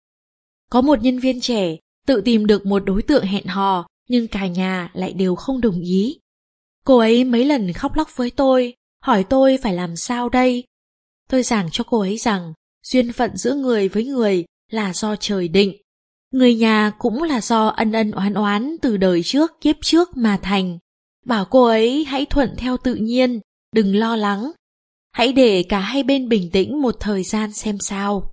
Có một nhân viên trẻ tự tìm được một đối tượng hẹn hò, nhưng cả nhà lại đều không đồng ý. Cô ấy mấy lần khóc lóc với tôi, hỏi tôi phải làm sao đây. Tôi giảng cho cô ấy rằng duyên phận giữa người với người là do trời định. Người nhà cũng là do ân ân oán oán từ đời trước kiếp trước mà thành. Bảo cô ấy hãy thuận theo tự nhiên, đừng lo lắng. Hãy để cả hai bên bình tĩnh một thời gian xem sao.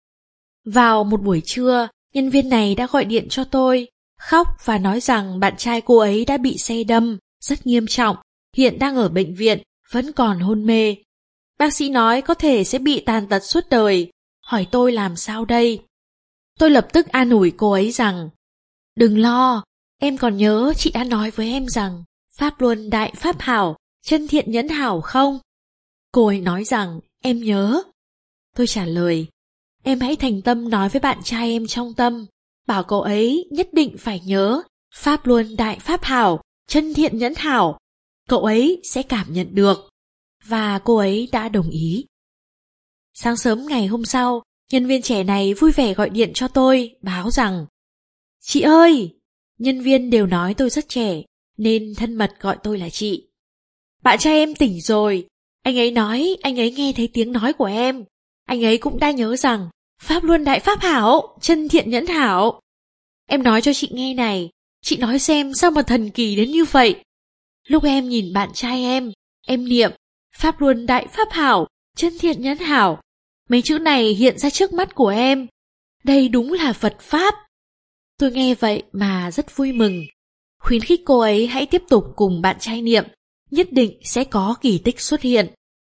Vào một buổi trưa, nhân viên này đã gọi điện cho tôi, khóc và nói rằng bạn trai cô ấy đã bị xe đâm, rất nghiêm trọng, hiện đang ở bệnh viện, vẫn còn hôn mê. Bác sĩ nói có thể sẽ bị tàn tật suốt đời, hỏi tôi làm sao đây. Tôi lập tức an ủi cô ấy rằng: đừng lo, em còn nhớ chị đã nói với em rằng Pháp Luân Đại Pháp hảo, chân thiện nhẫn hảo không? Cô ấy nói rằng em nhớ. Tôi trả lời: em hãy thành tâm nói với bạn trai em trong tâm, bảo cậu ấy nhất định phải nhớ Pháp Luân Đại Pháp hảo, chân thiện nhẫn hảo. Cậu ấy sẽ cảm nhận được. Và cô ấy đã đồng ý. Sáng sớm ngày hôm sau, nhân viên trẻ này vui vẻ gọi điện cho tôi, báo rằng: chị ơi! Nhân viên đều nói tôi rất trẻ, nên thân mật gọi tôi là chị. Bạn trai em tỉnh rồi. Anh ấy nói anh ấy nghe thấy tiếng nói của em. Anh ấy cũng đã nhớ rằng Pháp Luân Đại Pháp hảo, chân thiện nhẫn hảo. Em nói cho chị nghe này, chị nói xem sao mà thần kỳ đến như vậy. Lúc em nhìn bạn trai em niệm Pháp Luân Đại Pháp hảo, chân thiện nhẫn hảo. Mấy chữ này hiện ra trước mắt của em. Đây đúng là Phật Pháp. Tôi nghe vậy mà rất vui mừng. Khuyến khích cô ấy hãy tiếp tục cùng bạn trai niệm, nhất định sẽ có kỳ tích xuất hiện.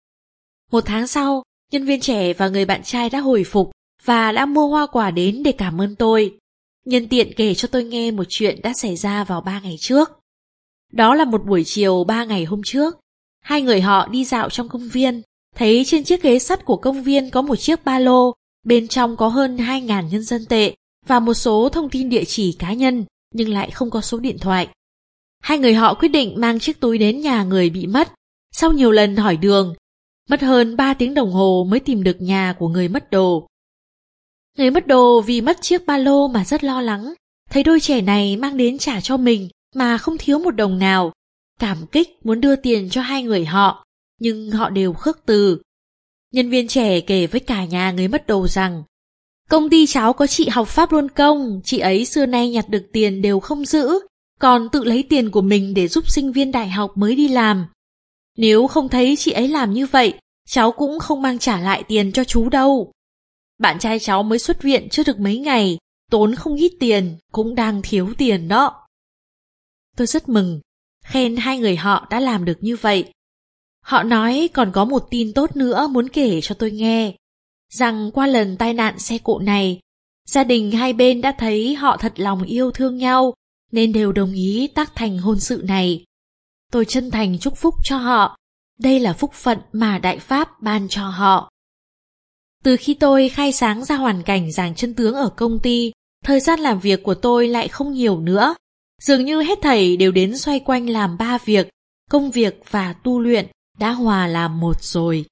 1 tháng sau, nhân viên trẻ và người bạn trai đã hồi phục và đã mua hoa quả đến để cảm ơn tôi. Nhân tiện kể cho tôi nghe một chuyện đã xảy ra vào 3 ngày trước. Đó là một buổi chiều 3 ngày hôm trước. Hai người họ đi dạo trong công viên, thấy trên chiếc ghế sắt của công viên có một chiếc ba lô, bên trong có hơn 2.000 nhân dân tệ và một số thông tin địa chỉ cá nhân, nhưng lại không có số điện thoại. Hai người họ quyết định mang chiếc túi đến nhà người bị mất. Sau nhiều lần hỏi đường, mất hơn 3 tiếng đồng hồ mới tìm được nhà của người mất đồ. Người mất đồ vì mất chiếc ba lô mà rất lo lắng, thấy đôi trẻ này mang đến trả cho mình mà không thiếu một đồng nào. Cảm kích muốn đưa tiền cho hai người họ. nhưng họ đều khước từ. Nhân viên trẻ kể với cả nhà người mất đồ rằng công ty cháu có chị học Pháp Luân Công, chị ấy xưa nay nhặt được tiền đều không giữ, còn tự lấy tiền của mình để giúp sinh viên đại học mới đi làm. Nếu không thấy chị ấy làm như vậy, cháu cũng không mang trả lại tiền cho chú đâu. Bạn trai cháu mới xuất viện chưa được mấy ngày, tốn không ít tiền, cũng đang thiếu tiền đó. Tôi rất mừng, khen hai người họ đã làm được như vậy. Họ nói còn có một tin tốt nữa muốn kể cho tôi nghe, rằng qua lần tai nạn xe cộ này, gia đình hai bên đã thấy họ thật lòng yêu thương nhau, nên đều đồng ý tác thành hôn sự này. Tôi chân thành chúc phúc cho họ, đây là phúc phận mà Đại Pháp ban cho họ. Từ khi tôi khai sáng ra hoàn cảnh giảng chân tướng ở công ty, thời gian làm việc của tôi lại không nhiều nữa. Dường như hết thảy đều đến xoay quanh làm 3 việc, công việc và tu luyện đã hòa làm một rồi.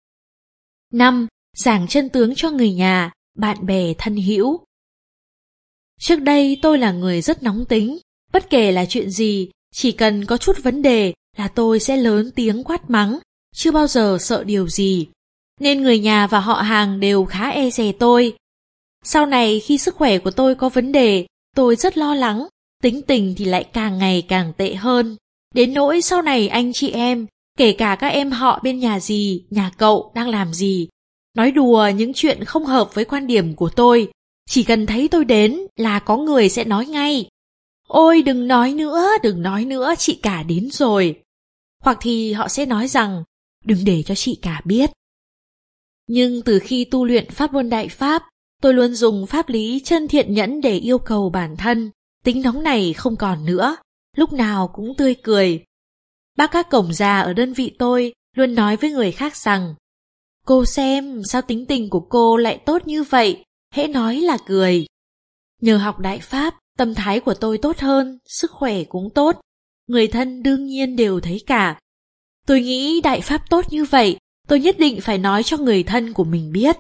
5. Giảng chân tướng cho người nhà, bạn bè thân hữu. Trước đây tôi là người rất nóng tính, bất kể là chuyện gì, chỉ cần có chút vấn đề là tôi sẽ lớn tiếng quát mắng, chưa bao giờ sợ điều gì. Nên người nhà và họ hàng đều khá e dè tôi. Sau này khi sức khỏe của tôi có vấn đề, tôi rất lo lắng, tính tình thì lại càng ngày càng tệ hơn. Đến nỗi sau này anh chị em, kể cả các em họ bên nhà dì, nhà cậu đang làm gì, nói đùa những chuyện không hợp với quan điểm của tôi, chỉ cần thấy tôi đến là có người sẽ nói ngay: ôi đừng nói nữa, chị cả đến rồi. Hoặc thì họ sẽ nói rằng đừng để cho chị cả biết. Nhưng từ khi tu luyện Pháp Luân Đại Pháp, tôi luôn dùng pháp lý chân thiện nhẫn để yêu cầu bản thân, tính nóng này không còn nữa, lúc nào cũng tươi cười. Bác các cổng già ở đơn vị tôi luôn nói với người khác rằng: cô xem sao tính tình của cô lại tốt như vậy, hễ nói là cười. Nhờ học Đại Pháp, tâm thái của tôi tốt hơn, sức khỏe cũng tốt, người thân đương nhiên đều thấy cả. Tôi nghĩ Đại Pháp tốt như vậy, tôi nhất định phải nói cho người thân của mình biết.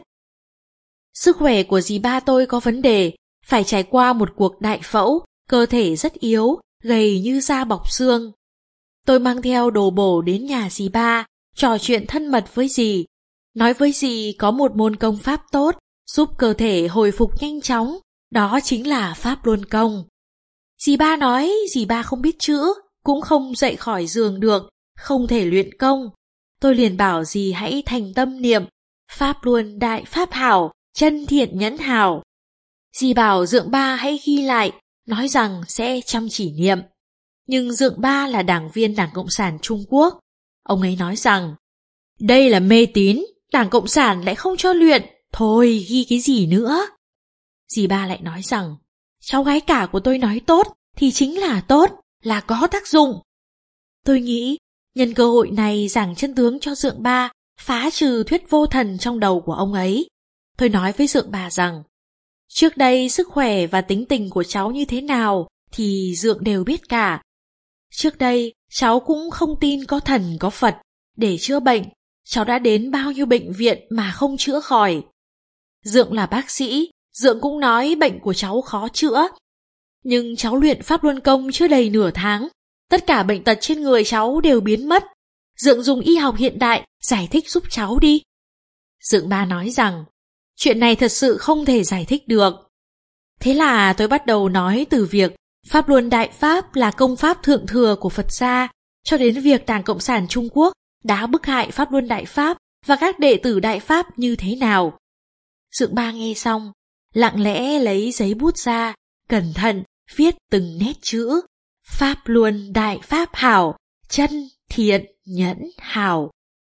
Sức khỏe của dì ba tôi có vấn đề, phải trải qua một cuộc đại phẫu, cơ thể rất yếu, gầy như da bọc xương. Tôi mang theo đồ bổ đến nhà dì ba, trò chuyện thân mật với dì, nói với dì có một môn công pháp tốt, giúp cơ thể hồi phục nhanh chóng, đó chính là Pháp Luân Công. Dì ba nói dì ba không biết chữ, cũng không dậy khỏi giường được, không thể luyện công. Tôi liền bảo dì hãy thành tâm niệm: Pháp Luân Đại Pháp hảo, chân thiện nhẫn hảo. Dì bảo Dượng Ba hãy ghi lại, nói rằng sẽ chăm chỉ niệm. Nhưng Dượng Ba là đảng viên Đảng Cộng sản Trung Quốc. Ông ấy nói rằng đây là mê tín, Đảng Cộng sản lại không cho luyện, thôi ghi cái gì nữa. Dì ba lại nói rằng cháu gái cả của tôi nói tốt thì chính là tốt, là có tác dụng. Tôi nghĩ nhân cơ hội này giảng chân tướng cho Dượng Ba, phá trừ thuyết vô thần trong đầu của ông ấy. Tôi nói với Dượng Bà rằng trước đây sức khỏe và tính tình của cháu như thế nào thì Dượng đều biết cả. Trước đây cháu cũng không tin có thần có Phật, để chữa bệnh cháu đã đến bao nhiêu bệnh viện mà không chữa khỏi. Dượng là bác sĩ, Dượng cũng nói bệnh của cháu khó chữa. Nhưng cháu luyện Pháp Luân Công chưa đầy nửa tháng, tất cả bệnh tật trên người cháu đều biến mất. Dượng dùng y học hiện đại giải thích giúp cháu đi. Dượng Ba nói rằng chuyện này thật sự không thể giải thích được. Thế là tôi bắt đầu nói từ việc Pháp Luân Đại Pháp là công pháp thượng thừa của Phật gia, cho đến việc Đảng Cộng sản Trung Quốc đã bức hại Pháp Luân Đại Pháp và các đệ tử Đại Pháp như thế nào. Dượng Ba nghe xong, lặng lẽ lấy giấy bút ra, cẩn thận viết từng nét chữ: Pháp Luân Đại Pháp hảo, chân thiện nhẫn hảo.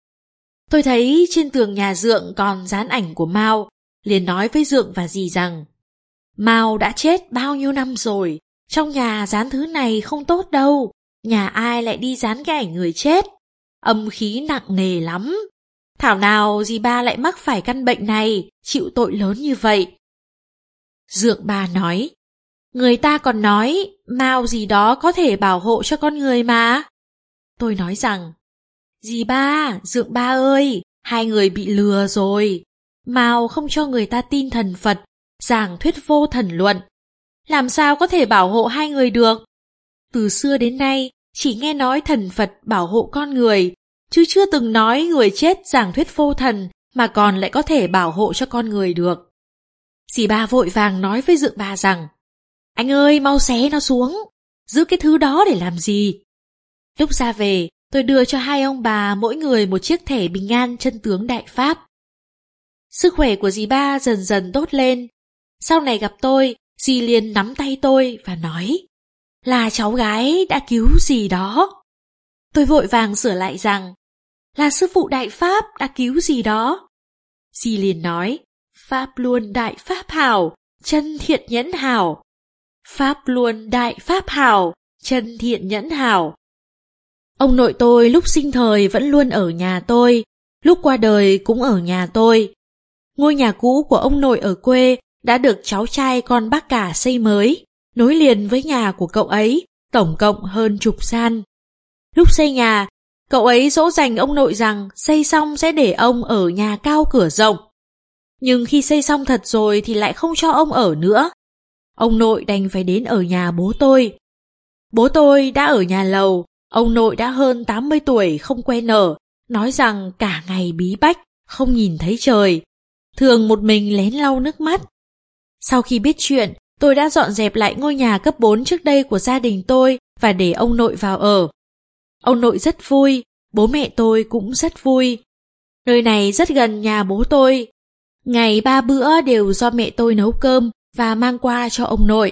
Tôi thấy trên tường nhà Dượng còn dán ảnh của Mao, liền nói với Dượng và dì rằng Mao đã chết bao nhiêu năm rồi, trong nhà dán thứ này không tốt đâu, nhà ai lại đi dán cái ảnh người chết, âm khí nặng nề lắm. Thảo nào dì ba lại mắc phải căn bệnh này, chịu tội lớn như vậy. Dượng Ba nói, người ta còn nói Mao gì đó có thể bảo hộ cho con người mà. Tôi nói rằng, dì ba, Dượng Ba ơi, hai người bị lừa rồi. Mao không cho người ta tin thần Phật, giảng thuyết vô thần luận. Làm sao có thể bảo hộ hai người được? Từ xưa đến nay, chỉ nghe nói thần Phật bảo hộ con người, chứ chưa từng nói người chết giảng thuyết vô thần mà còn lại có thể bảo hộ cho con người được. Dì ba vội vàng nói với Dượng Ba rằng, anh ơi, mau xé nó xuống, giữ cái thứ đó để làm gì? Lúc ra về, tôi đưa cho hai ông bà mỗi người một chiếc thẻ bình an chân tướng Đại Pháp. Sức khỏe của dì ba dần dần tốt lên. Sau này gặp tôi, dì liền nắm tay tôi và nói, là cháu gái đã cứu dì đó. Tôi vội vàng sửa lại rằng, là sư phụ Đại Pháp đã cứu dì đó. Dì liền nói, Pháp luôn Đại Pháp hảo, chân thiện nhẫn hảo. Pháp luôn Đại Pháp hảo, chân thiện nhẫn hảo. Ông nội tôi lúc sinh thời vẫn luôn ở nhà tôi, lúc qua đời cũng ở nhà tôi. Ngôi nhà cũ của ông nội ở quê đã được cháu trai con bác cả xây mới, nối liền với nhà của cậu ấy, tổng cộng hơn 10 gian. Lúc xây nhà, cậu ấy dỗ dành ông nội rằng xây xong sẽ để ông ở nhà cao cửa rộng. Nhưng khi xây xong thật rồi thì lại không cho ông ở nữa. Ông nội đành phải đến ở nhà bố tôi. Bố tôi đã ở nhà lầu, ông nội đã hơn 80 tuổi không quen ở, nói rằng cả ngày bí bách, không nhìn thấy trời. Thường một mình lén lau nước mắt. Sau khi biết chuyện, tôi đã dọn dẹp lại ngôi nhà cấp 4 trước đây của gia đình tôi và để ông nội vào ở. Ông nội rất vui, bố mẹ tôi cũng rất vui. Nơi này rất gần nhà bố tôi. Ngày 3 bữa đều do mẹ tôi nấu cơm và mang qua cho ông nội.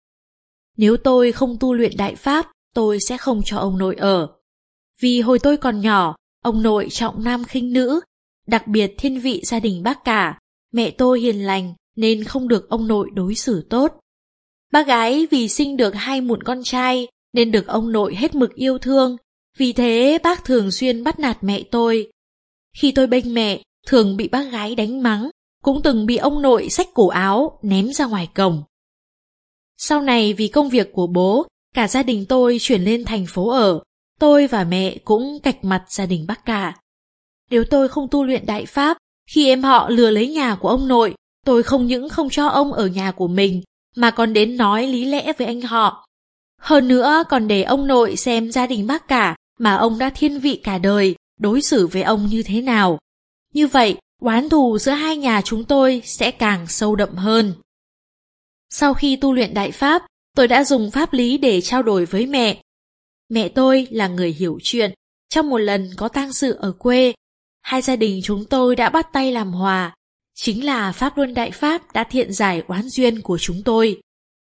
Nếu tôi không tu luyện Đại Pháp, tôi sẽ không cho ông nội ở. Vì hồi tôi còn nhỏ, ông nội trọng nam khinh nữ, đặc biệt thiên vị gia đình bác cả. Mẹ tôi hiền lành nên không được ông nội đối xử tốt. Bác gái vì sinh được 2 mụn con trai nên được ông nội hết mực yêu thương. Vì thế bác thường xuyên bắt nạt mẹ tôi. Khi tôi bênh mẹ, thường bị bác gái đánh mắng, cũng từng bị ông nội xách cổ áo ném ra ngoài cổng. Sau này vì công việc của bố, cả gia đình tôi chuyển lên thành phố ở. Tôi và mẹ cũng cạch mặt gia đình bác cả. Nếu tôi không tu luyện Đại Pháp, khi em họ lừa lấy nhà của ông nội, tôi không những không cho ông ở nhà của mình, mà còn đến nói lý lẽ với anh họ. Hơn nữa còn để ông nội xem gia đình bác cả mà ông đã thiên vị cả đời, đối xử với ông như thế nào. Như vậy, oán thù giữa hai nhà chúng tôi sẽ càng sâu đậm hơn. Sau khi tu luyện Đại Pháp, tôi đã dùng pháp lý để trao đổi với mẹ. Mẹ tôi là người hiểu chuyện. Trong một lần có tang sự ở quê, hai gia đình chúng tôi đã bắt tay làm hòa. Chính là Pháp Luân Đại Pháp đã thiện giải oán duyên của chúng tôi.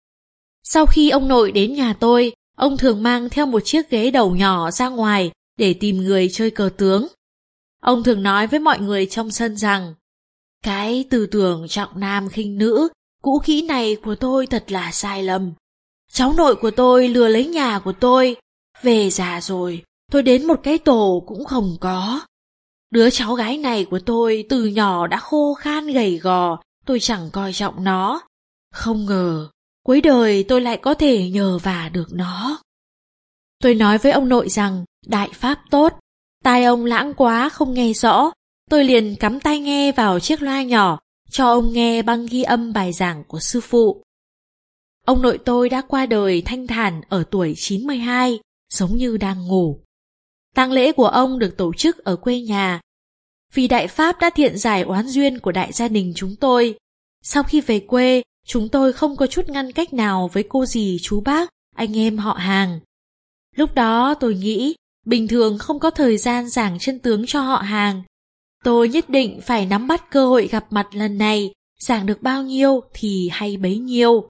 Sau khi ông nội đến nhà tôi, ông thường mang theo một chiếc ghế đầu nhỏ ra ngoài để tìm người chơi cờ tướng. Ông thường nói với mọi người trong sân rằng, cái tư tưởng trọng nam khinh nữ, cũ kỹ này của tôi thật là sai lầm. Cháu nội của tôi lừa lấy nhà của tôi, về già rồi, tôi đến một cái tổ cũng không có. Đứa cháu gái này của tôi từ nhỏ đã khô khan gầy gò, tôi chẳng coi trọng nó. Không ngờ, cuối đời tôi lại có thể nhờ vả được nó. Tôi nói với ông nội rằng, Đại Pháp tốt. Tai ông lãng quá không nghe rõ. Tôi liền cắm tai nghe vào chiếc loa nhỏ, cho ông nghe băng ghi âm bài giảng của sư phụ. Ông nội tôi đã qua đời thanh thản ở tuổi 92, giống như đang ngủ. Tang lễ của ông được tổ chức ở quê nhà. Vì Đại Pháp đã thiện giải oán duyên của đại gia đình chúng tôi. Sau khi về quê, chúng tôi không có chút ngăn cách nào với cô dì, chú bác, anh em họ hàng. Lúc đó tôi nghĩ, bình thường không có thời gian giảng chân tướng cho họ hàng. Tôi nhất định phải nắm bắt cơ hội gặp mặt lần này, giảng được bao nhiêu thì hay bấy nhiêu.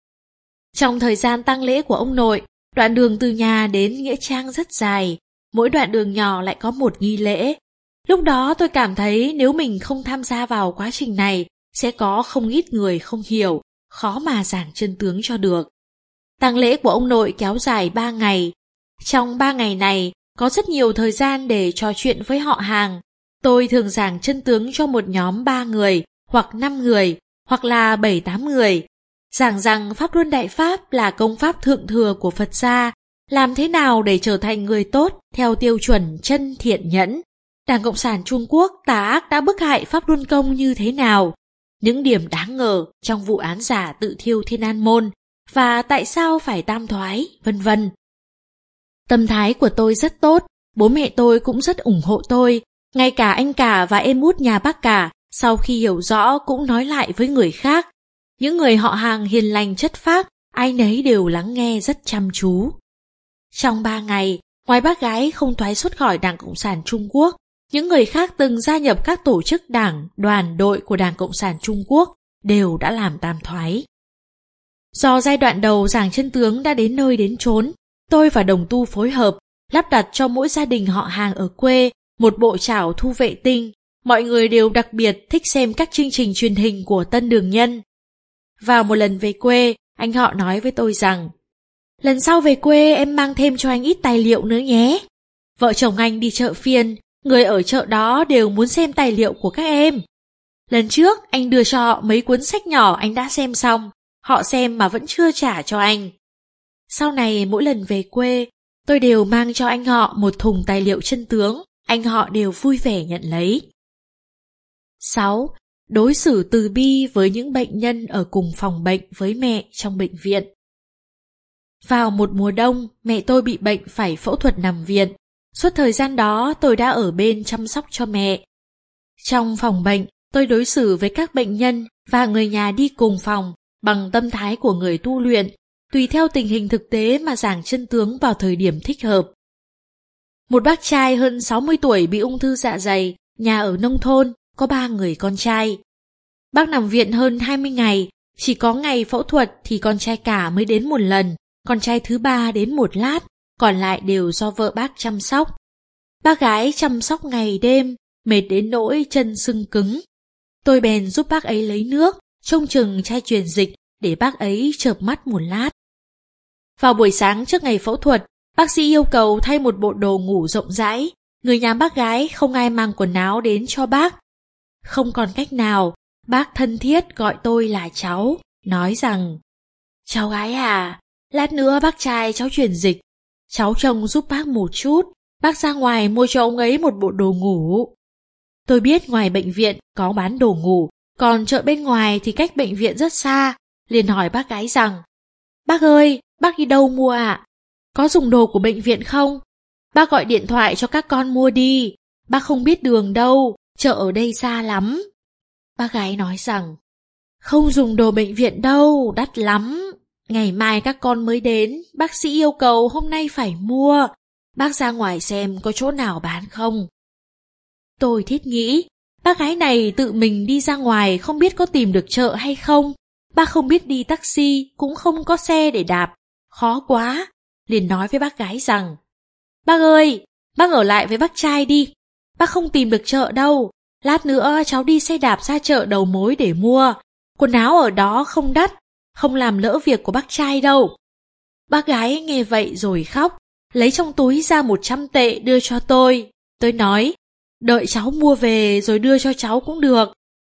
Trong thời gian tang lễ của ông nội, đoạn đường từ nhà đến nghĩa trang rất dài, mỗi đoạn đường nhỏ lại có một nghi lễ. Lúc đó tôi cảm thấy nếu mình không tham gia vào quá trình này, sẽ có không ít người không hiểu, khó mà giảng chân tướng cho được. Tang lễ của ông nội kéo dài 3 ngày. Trong 3 ngày này, có rất nhiều thời gian để trò chuyện với họ hàng. Tôi thường giảng chân tướng cho một nhóm 3 người, hoặc 5 người, hoặc là 7-8 người. Giảng rằng Pháp Luân Đại Pháp là công pháp thượng thừa của Phật gia, làm thế nào để trở thành người tốt theo tiêu chuẩn chân thiện nhẫn. Đảng Cộng sản Trung Quốc tà ác đã bức hại Pháp Luân Công như thế nào, những điểm đáng ngờ trong vụ án giả tự thiêu Thiên An Môn, và tại sao phải tam thoái, vân vân. Tâm thái của tôi rất tốt, Bố mẹ tôi cũng rất ủng hộ tôi, ngay cả anh cả và em út nhà bác cả, sau khi hiểu rõ cũng nói lại với người khác. Những người họ hàng hiền lành chất phác, ai nấy đều lắng nghe rất chăm chú. Trong 3 ngày, ngoài bác gái không thoái xuất khỏi Đảng Cộng sản Trung Quốc, những người khác từng gia nhập các tổ chức đảng, đoàn, đội của Đảng Cộng sản Trung Quốc đều đã làm tam thoái. Do giai đoạn đầu Giàng Chân Tướng đã đến nơi đến chốn, tôi và đồng tu phối hợp, lắp đặt cho mỗi gia đình họ hàng ở quê một bộ chảo thu vệ tinh. Mọi người đều đặc biệt thích xem các chương trình truyền hình của Tân Đường Nhân. Vào một lần về quê, anh họ nói với tôi rằng, lần sau về quê em mang thêm cho anh ít tài liệu nữa nhé. Vợ chồng anh đi chợ phiên, người ở chợ đó đều muốn xem tài liệu của các em. Lần trước anh đưa cho họ mấy cuốn sách nhỏ anh đã xem xong, họ xem mà vẫn chưa trả cho anh. Sau này mỗi lần về quê, tôi đều mang cho anh họ một thùng tài liệu chân tướng, anh họ đều vui vẻ nhận lấy. 6. Đối xử từ bi với những bệnh nhân ở cùng phòng bệnh với mẹ trong bệnh viện. Vào một mùa đông, mẹ tôi bị bệnh phải phẫu thuật nằm viện. Suốt thời gian đó tôi đã ở bên chăm sóc cho mẹ. Trong phòng bệnh, tôi đối xử với các bệnh nhân và người nhà đi cùng phòng bằng tâm thái của người tu luyện, tùy theo tình hình thực tế mà giảng chân tướng vào thời điểm thích hợp. Một bác trai hơn 60 tuổi bị ung thư dạ dày, nhà ở nông thôn, có 3 người con trai. Bác nằm viện hơn 20 ngày, chỉ có ngày phẫu thuật thì con trai cả mới đến một lần, con trai thứ 3 đến một lát, còn lại đều do vợ bác chăm sóc. Bác gái chăm sóc ngày đêm, mệt đến nỗi chân sưng cứng. Tôi bèn giúp bác ấy lấy nước, trông chừng chai truyền dịch để bác ấy chợp mắt một lát. Vào buổi sáng trước ngày phẫu thuật, bác sĩ yêu cầu thay một bộ đồ ngủ rộng rãi. Người nhà bác gái không ai mang quần áo đến cho bác. Không còn cách nào, bác thân thiết gọi tôi là cháu, nói rằng: cháu gái à, lát nữa bác trai cháu truyền dịch, cháu trông giúp bác một chút, bác ra ngoài mua cho ông ấy một bộ đồ ngủ. Tôi biết ngoài bệnh viện có bán đồ ngủ, còn chợ bên ngoài thì cách bệnh viện rất xa, liền hỏi bác gái rằng: bác ơi, bác đi đâu mua ạ? Có dùng đồ của bệnh viện không? Bác gọi điện thoại cho các con mua đi, bác không biết đường đâu, chợ ở đây xa lắm. Bác gái nói rằng: không dùng đồ bệnh viện đâu, đắt lắm. Ngày mai các con mới đến, bác sĩ yêu cầu hôm nay phải mua. Bác ra ngoài xem có chỗ nào bán không. Tôi thiết nghĩ, bác gái này tự mình đi ra ngoài không biết có tìm được chợ hay không. Bác không biết đi taxi, cũng không có xe để đạp. Khó quá. Liền nói với bác gái rằng: bác ơi, bác ở lại với bác trai đi. Bác không tìm được chợ đâu. Lát nữa cháu đi xe đạp ra chợ đầu mối để mua. Quần áo ở đó không đắt, không làm lỡ việc của bác trai đâu. Bác gái nghe vậy rồi khóc, lấy trong túi ra 100 tệ đưa cho tôi. Tôi nói: đợi cháu mua về rồi đưa cho cháu cũng được.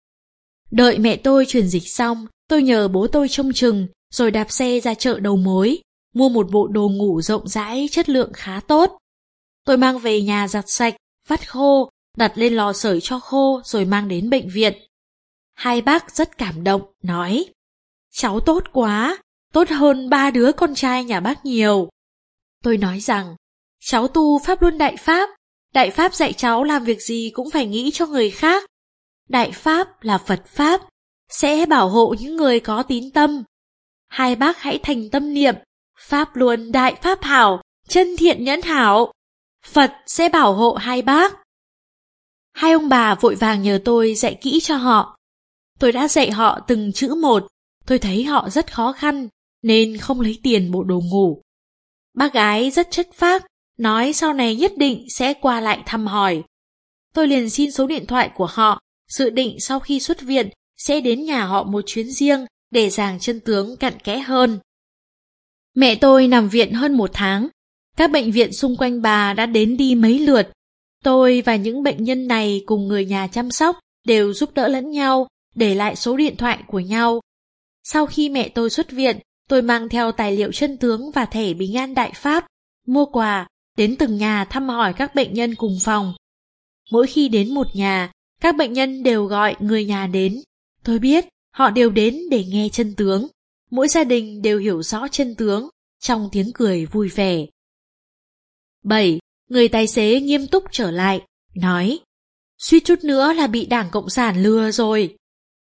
Đợi mẹ tôi truyền dịch xong, tôi nhờ bố tôi trông chừng, rồi đạp xe ra chợ đầu mối, mua một bộ đồ ngủ rộng rãi chất lượng khá tốt. Tôi mang về nhà giặt sạch, vắt khô, đặt lên lò sưởi cho khô rồi mang đến bệnh viện. Hai bác rất cảm động, nói: cháu tốt quá, tốt hơn 3 đứa con trai nhà bác nhiều. Tôi nói rằng: cháu tu Pháp Luân Đại Pháp dạy cháu làm việc gì cũng phải nghĩ cho người khác. Đại Pháp là Phật Pháp, sẽ bảo hộ những người có tín tâm. Hai bác hãy thành tâm niệm: Pháp Luân Đại Pháp hảo, chân thiện nhẫn hảo. Phật sẽ bảo hộ hai bác. Hai ông bà vội vàng nhờ tôi dạy kỹ cho họ. Tôi đã dạy họ từng chữ một. Tôi thấy họ rất khó khăn, nên không lấy tiền bộ đồ ngủ. Bác gái rất chất phác, nói sau này nhất định sẽ qua lại thăm hỏi. Tôi liền xin số điện thoại của họ, dự định sau khi xuất viện sẽ đến nhà họ một chuyến riêng để giảng chân tướng cặn kẽ hơn. Mẹ tôi nằm viện hơn 1 tháng. Các bệnh viện xung quanh bà đã đến đi mấy lượt. Tôi và những bệnh nhân này cùng người nhà chăm sóc đều giúp đỡ lẫn nhau, để lại số điện thoại của nhau. Sau khi mẹ tôi xuất viện, tôi mang theo tài liệu chân tướng và thẻ bình an Đại Pháp, mua quà, đến từng nhà thăm hỏi các bệnh nhân cùng phòng. Mỗi khi đến một nhà, các bệnh nhân đều gọi người nhà đến. Tôi biết họ đều đến để nghe chân tướng. Mỗi gia đình đều hiểu rõ chân tướng, trong tiếng cười vui vẻ. 7. Người tài xế nghiêm túc trở lại, nói, suýt chút nữa là bị Đảng Cộng sản lừa rồi.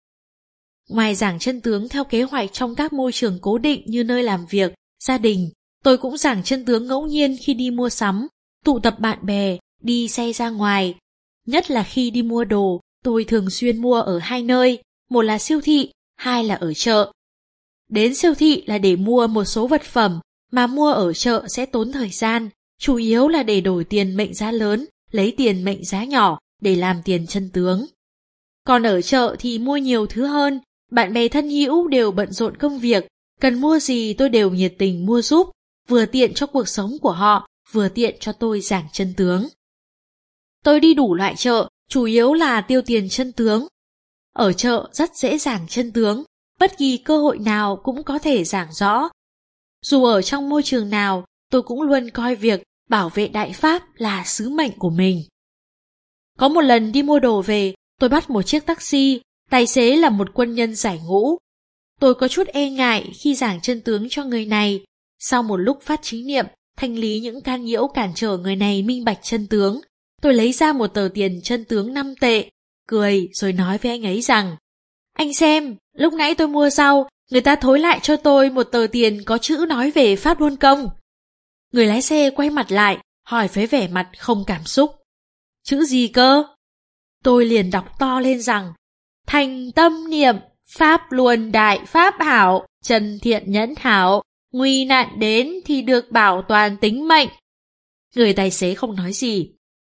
Ngoài giảng chân tướng theo kế hoạch trong các môi trường cố định như nơi làm việc, gia đình, tôi cũng giảng chân tướng ngẫu nhiên khi đi mua sắm, tụ tập bạn bè, đi xe ra ngoài. Nhất là khi đi mua đồ, tôi thường xuyên mua ở hai nơi, một là siêu thị, hai là ở chợ. Đến siêu thị là để mua một số vật phẩm, mà mua ở chợ sẽ tốn thời gian, chủ yếu là để đổi tiền mệnh giá lớn, lấy tiền mệnh giá nhỏ để làm tiền chân tướng. Còn ở chợ thì mua nhiều thứ hơn, bạn bè thân hữu đều bận rộn công việc, cần mua gì tôi đều nhiệt tình mua giúp, vừa tiện cho cuộc sống của họ, vừa tiện cho tôi giảng chân tướng. Tôi đi đủ loại chợ, chủ yếu là tiêu tiền chân tướng. Ở chợ rất dễ giảng chân tướng, bất kỳ cơ hội nào cũng có thể giảng rõ. Dù ở trong môi trường nào, tôi cũng luôn coi việc bảo vệ Đại Pháp là sứ mệnh của mình. Có một lần đi mua đồ về, tôi bắt một chiếc taxi, tài xế là một quân nhân giải ngũ. Tôi có chút e ngại khi giảng chân tướng cho người này. Sau một lúc phát chính niệm, thanh lý những can nhiễu cản trở người này minh bạch chân tướng, tôi lấy ra một tờ tiền chân tướng 5 tệ, cười rồi nói với anh ấy rằng, anh xem, lúc nãy tôi mua rau, người ta thối lại cho tôi một tờ tiền có chữ nói về Pháp Luân Công. Người lái xe quay mặt lại, hỏi với vẻ mặt không cảm xúc. Chữ gì cơ? Tôi liền đọc to lên rằng, thành tâm niệm, Pháp Luân Đại Pháp Hảo, chân thiện nhẫn hảo, nguy nạn đến thì được bảo toàn tính mệnh. Người tài xế không nói gì.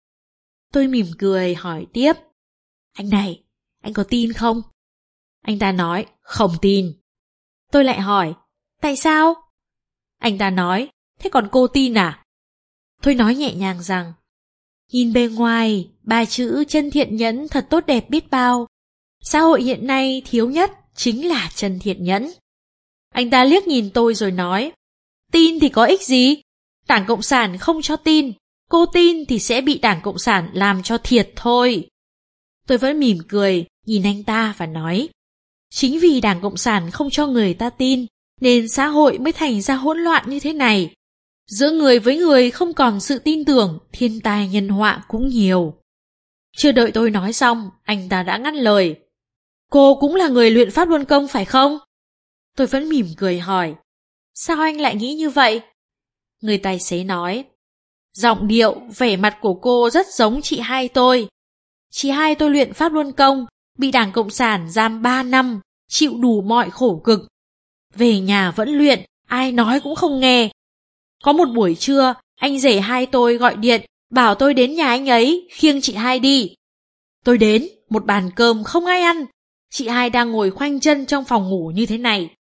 Tôi mỉm cười hỏi tiếp, anh này, anh có tin không? Anh ta nói, không tin. Tôi lại hỏi, tại sao? Anh ta nói, thế còn cô tin à? Tôi nói nhẹ nhàng rằng, nhìn bề ngoài, 3 chữ chân thiện nhẫn thật tốt đẹp biết bao. Xã hội hiện nay thiếu nhất chính là chân thiện nhẫn. Anh ta liếc nhìn tôi rồi nói, tin thì có ích gì? Đảng Cộng sản không cho tin, cô tin thì sẽ bị Đảng Cộng sản làm cho thiệt thôi. Tôi vẫn mỉm cười, nhìn anh ta và nói, chính vì Đảng Cộng sản không cho người ta tin, nên xã hội mới thành ra hỗn loạn như thế này. Giữa người với người không còn sự tin tưởng, thiên tai nhân họa cũng nhiều. Chưa đợi tôi nói xong, anh ta đã ngắt lời. Cô cũng là người luyện Pháp Luân Công phải không? Tôi vẫn mỉm cười hỏi, sao anh lại nghĩ như vậy? Người tài xế nói, giọng điệu, vẻ mặt của cô rất giống chị hai tôi. Chị hai tôi luyện Pháp Luân Công, bị Đảng Cộng sản giam 3 năm, chịu đủ mọi khổ cực. Về nhà vẫn luyện, ai nói cũng không nghe. Có một buổi trưa, anh rể hai tôi gọi điện, bảo tôi đến nhà anh ấy, khiêng chị hai đi. Tôi đến, một bàn cơm không ai ăn. Chị hai đang ngồi khoanh chân trong phòng ngủ như thế này.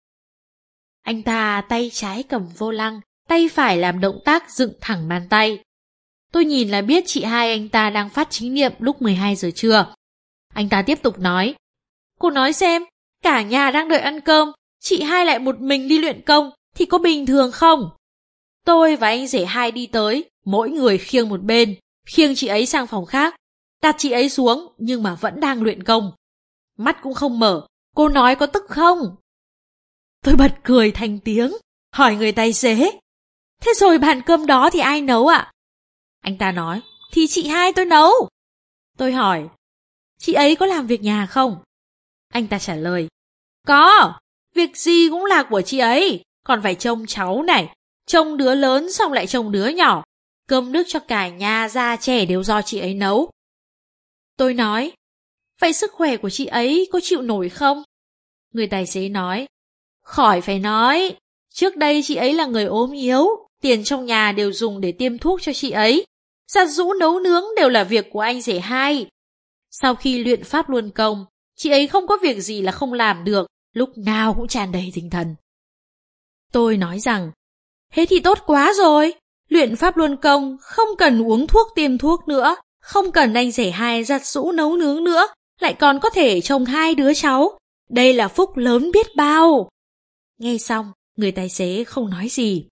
Anh ta tay trái cầm vô lăng, tay phải làm động tác dựng thẳng bàn tay. Tôi nhìn là biết chị hai anh ta đang phát chính niệm lúc 12 giờ trưa. Anh ta tiếp tục nói, cô nói xem, cả nhà đang đợi ăn cơm, chị hai lại một mình đi luyện công, thì có bình thường không? Tôi và anh rể hai đi tới, mỗi người khiêng một bên, khiêng chị ấy sang phòng khác, đặt chị ấy xuống nhưng mà vẫn đang luyện công. Mắt cũng không mở, cô nói có tức không? Tôi bật cười thành tiếng, hỏi người tài xế, thế rồi bàn cơm đó thì ai nấu ạ? Anh ta nói, thì chị hai tôi nấu. Tôi hỏi, chị ấy có làm việc nhà không? Anh ta trả lời, có, việc gì cũng là của chị ấy, còn phải trông cháu này, trông đứa lớn xong lại trông đứa nhỏ, cơm nước cho cả nhà già trẻ đều do chị ấy nấu. Tôi nói, vậy sức khỏe của chị ấy có chịu nổi không? Người tài xế nói, khỏi phải nói, trước đây chị ấy là người ốm yếu, tiền trong nhà đều dùng để tiêm thuốc cho chị ấy, giặt giũ nấu nướng đều là việc của anh rể hai. Sau khi luyện Pháp Luân Công, chị ấy không có việc gì là không làm được, lúc nào cũng tràn đầy tinh thần. Tôi nói rằng, thế thì tốt quá rồi, luyện Pháp Luân Công không cần uống thuốc tiêm thuốc nữa, không cần anh rể hai giặt giũ nấu nướng nữa, lại còn có thể trông 2 đứa cháu. Đây là phúc lớn biết bao. Nghe xong, người tài xế không nói gì.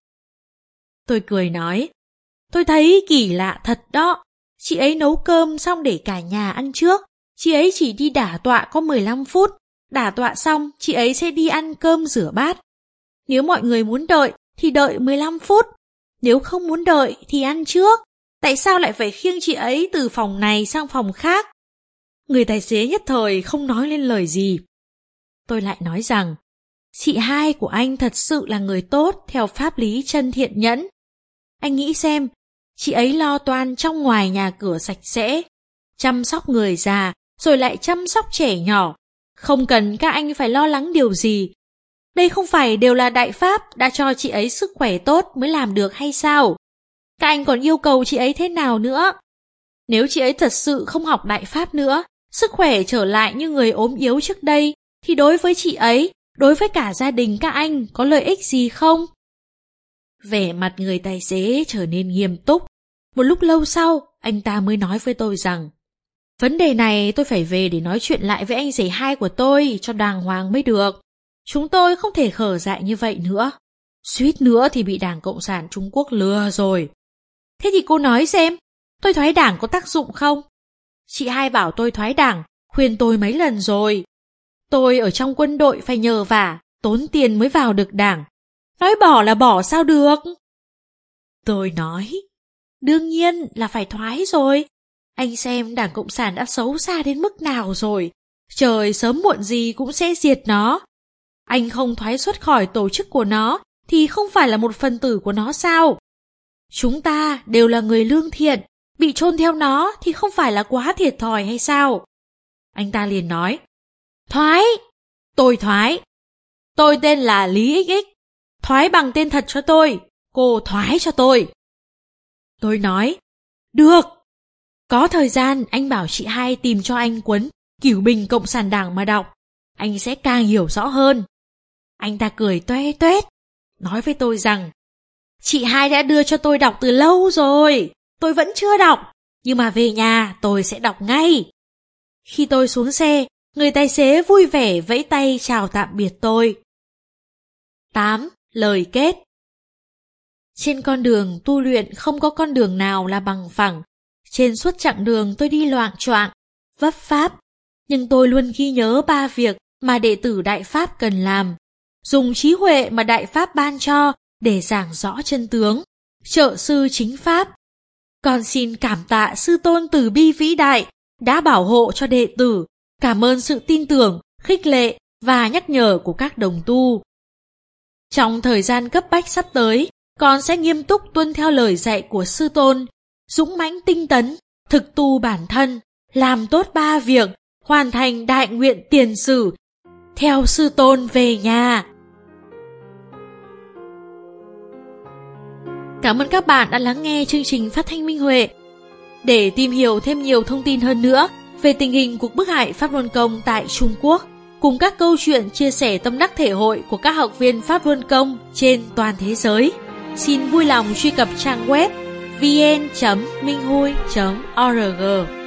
Tôi cười nói, tôi thấy kỳ lạ thật đó. Chị ấy nấu cơm xong để cả nhà ăn trước. Chị ấy chỉ đi đả tọa có 15 phút. Đả tọa xong, chị ấy sẽ đi ăn cơm rửa bát. Nếu mọi người muốn đợi thì đợi 15 phút. Nếu không muốn đợi thì ăn trước. Tại sao lại phải khiêng chị ấy từ phòng này sang phòng khác? Người tài xế nhất thời không nói lên lời gì. Tôi lại nói rằng, chị hai của anh thật sự là người tốt theo pháp lý chân thiện nhẫn. Anh nghĩ xem, chị ấy lo toan trong ngoài nhà cửa sạch sẽ, chăm sóc người già, rồi lại chăm sóc trẻ nhỏ. Không cần các anh phải lo lắng điều gì. Đây không phải đều là Đại Pháp đã cho chị ấy sức khỏe tốt mới làm được hay sao? Các anh còn yêu cầu chị ấy thế nào nữa? Nếu chị ấy thật sự không học Đại Pháp nữa, sức khỏe trở lại như người ốm yếu trước đây, thì đối với chị ấy, đối với cả gia đình các anh có lợi ích gì không? Vẻ mặt người tài xế trở nên nghiêm túc. Một lúc lâu sau, anh ta mới nói với tôi rằng, vấn đề này tôi phải về để nói chuyện lại với anh rể hai của tôi cho đàng hoàng mới được. Chúng tôi không thể khờ dại như vậy nữa. Suýt nữa thì bị Đảng Cộng sản Trung Quốc lừa rồi. Thế thì cô nói xem, tôi thoái đảng có tác dụng không? Chị hai bảo tôi thoái đảng, khuyên tôi mấy lần rồi. Tôi ở trong quân đội phải nhờ vả, tốn tiền mới vào được đảng. Nói bỏ là bỏ sao được? Tôi nói, đương nhiên là phải thoái rồi. Anh xem Đảng Cộng sản đã xấu xa đến mức nào rồi. Trời sớm muộn gì cũng sẽ diệt nó. Anh không thoái xuất khỏi tổ chức của nó thì không phải là một phần tử của nó sao? Chúng ta đều là người lương thiện, bị chôn theo nó thì không phải là quá thiệt thòi hay sao? Anh ta liền nói, thoái, tôi thoái. Tôi tên là Lý XX, thoái bằng tên thật cho tôi, cô thoái cho tôi. Tôi nói, được. Có thời gian anh bảo chị hai tìm cho anh cuốn Cửu Bình Cộng sản Đảng mà đọc, anh sẽ càng hiểu rõ hơn. Anh ta cười toe toét, nói với tôi rằng, chị hai đã đưa cho tôi đọc từ lâu rồi, tôi vẫn chưa đọc, nhưng mà về nhà tôi sẽ đọc ngay. Khi tôi xuống xe, người tài xế vui vẻ vẫy tay chào tạm biệt tôi. 8. Lời kết. Trên con đường tu luyện không có con đường nào là bằng phẳng. Trên suốt chặng đường tôi đi loạng choạng, vấp pháp, nhưng tôi luôn ghi nhớ 3 việc mà đệ tử Đại Pháp cần làm. Dùng trí huệ mà Đại Pháp ban cho để giảng rõ chân tướng, trợ sư chính Pháp. Con xin cảm tạ Sư Tôn từ bi vĩ đại đã bảo hộ cho đệ tử, cảm ơn sự tin tưởng, khích lệ và nhắc nhở của các đồng tu. Trong thời gian cấp bách sắp tới, con sẽ nghiêm túc tuân theo lời dạy của Sư Tôn, dũng mãnh tinh tấn, thực tu bản thân, làm tốt 3 việc, hoàn thành đại nguyện tiền sử, theo Sư Tôn về nhà. Cảm ơn các bạn đã lắng nghe chương trình phát thanh Minh Huệ. Để tìm hiểu thêm nhiều thông tin hơn nữa về tình hình cuộc bức hại Pháp Luân Công tại Trung Quốc, cùng các câu chuyện chia sẻ tâm đắc thể hội của các học viên Pháp Luân Công trên toàn thế giới, xin vui lòng truy cập trang web vn.minhui.org.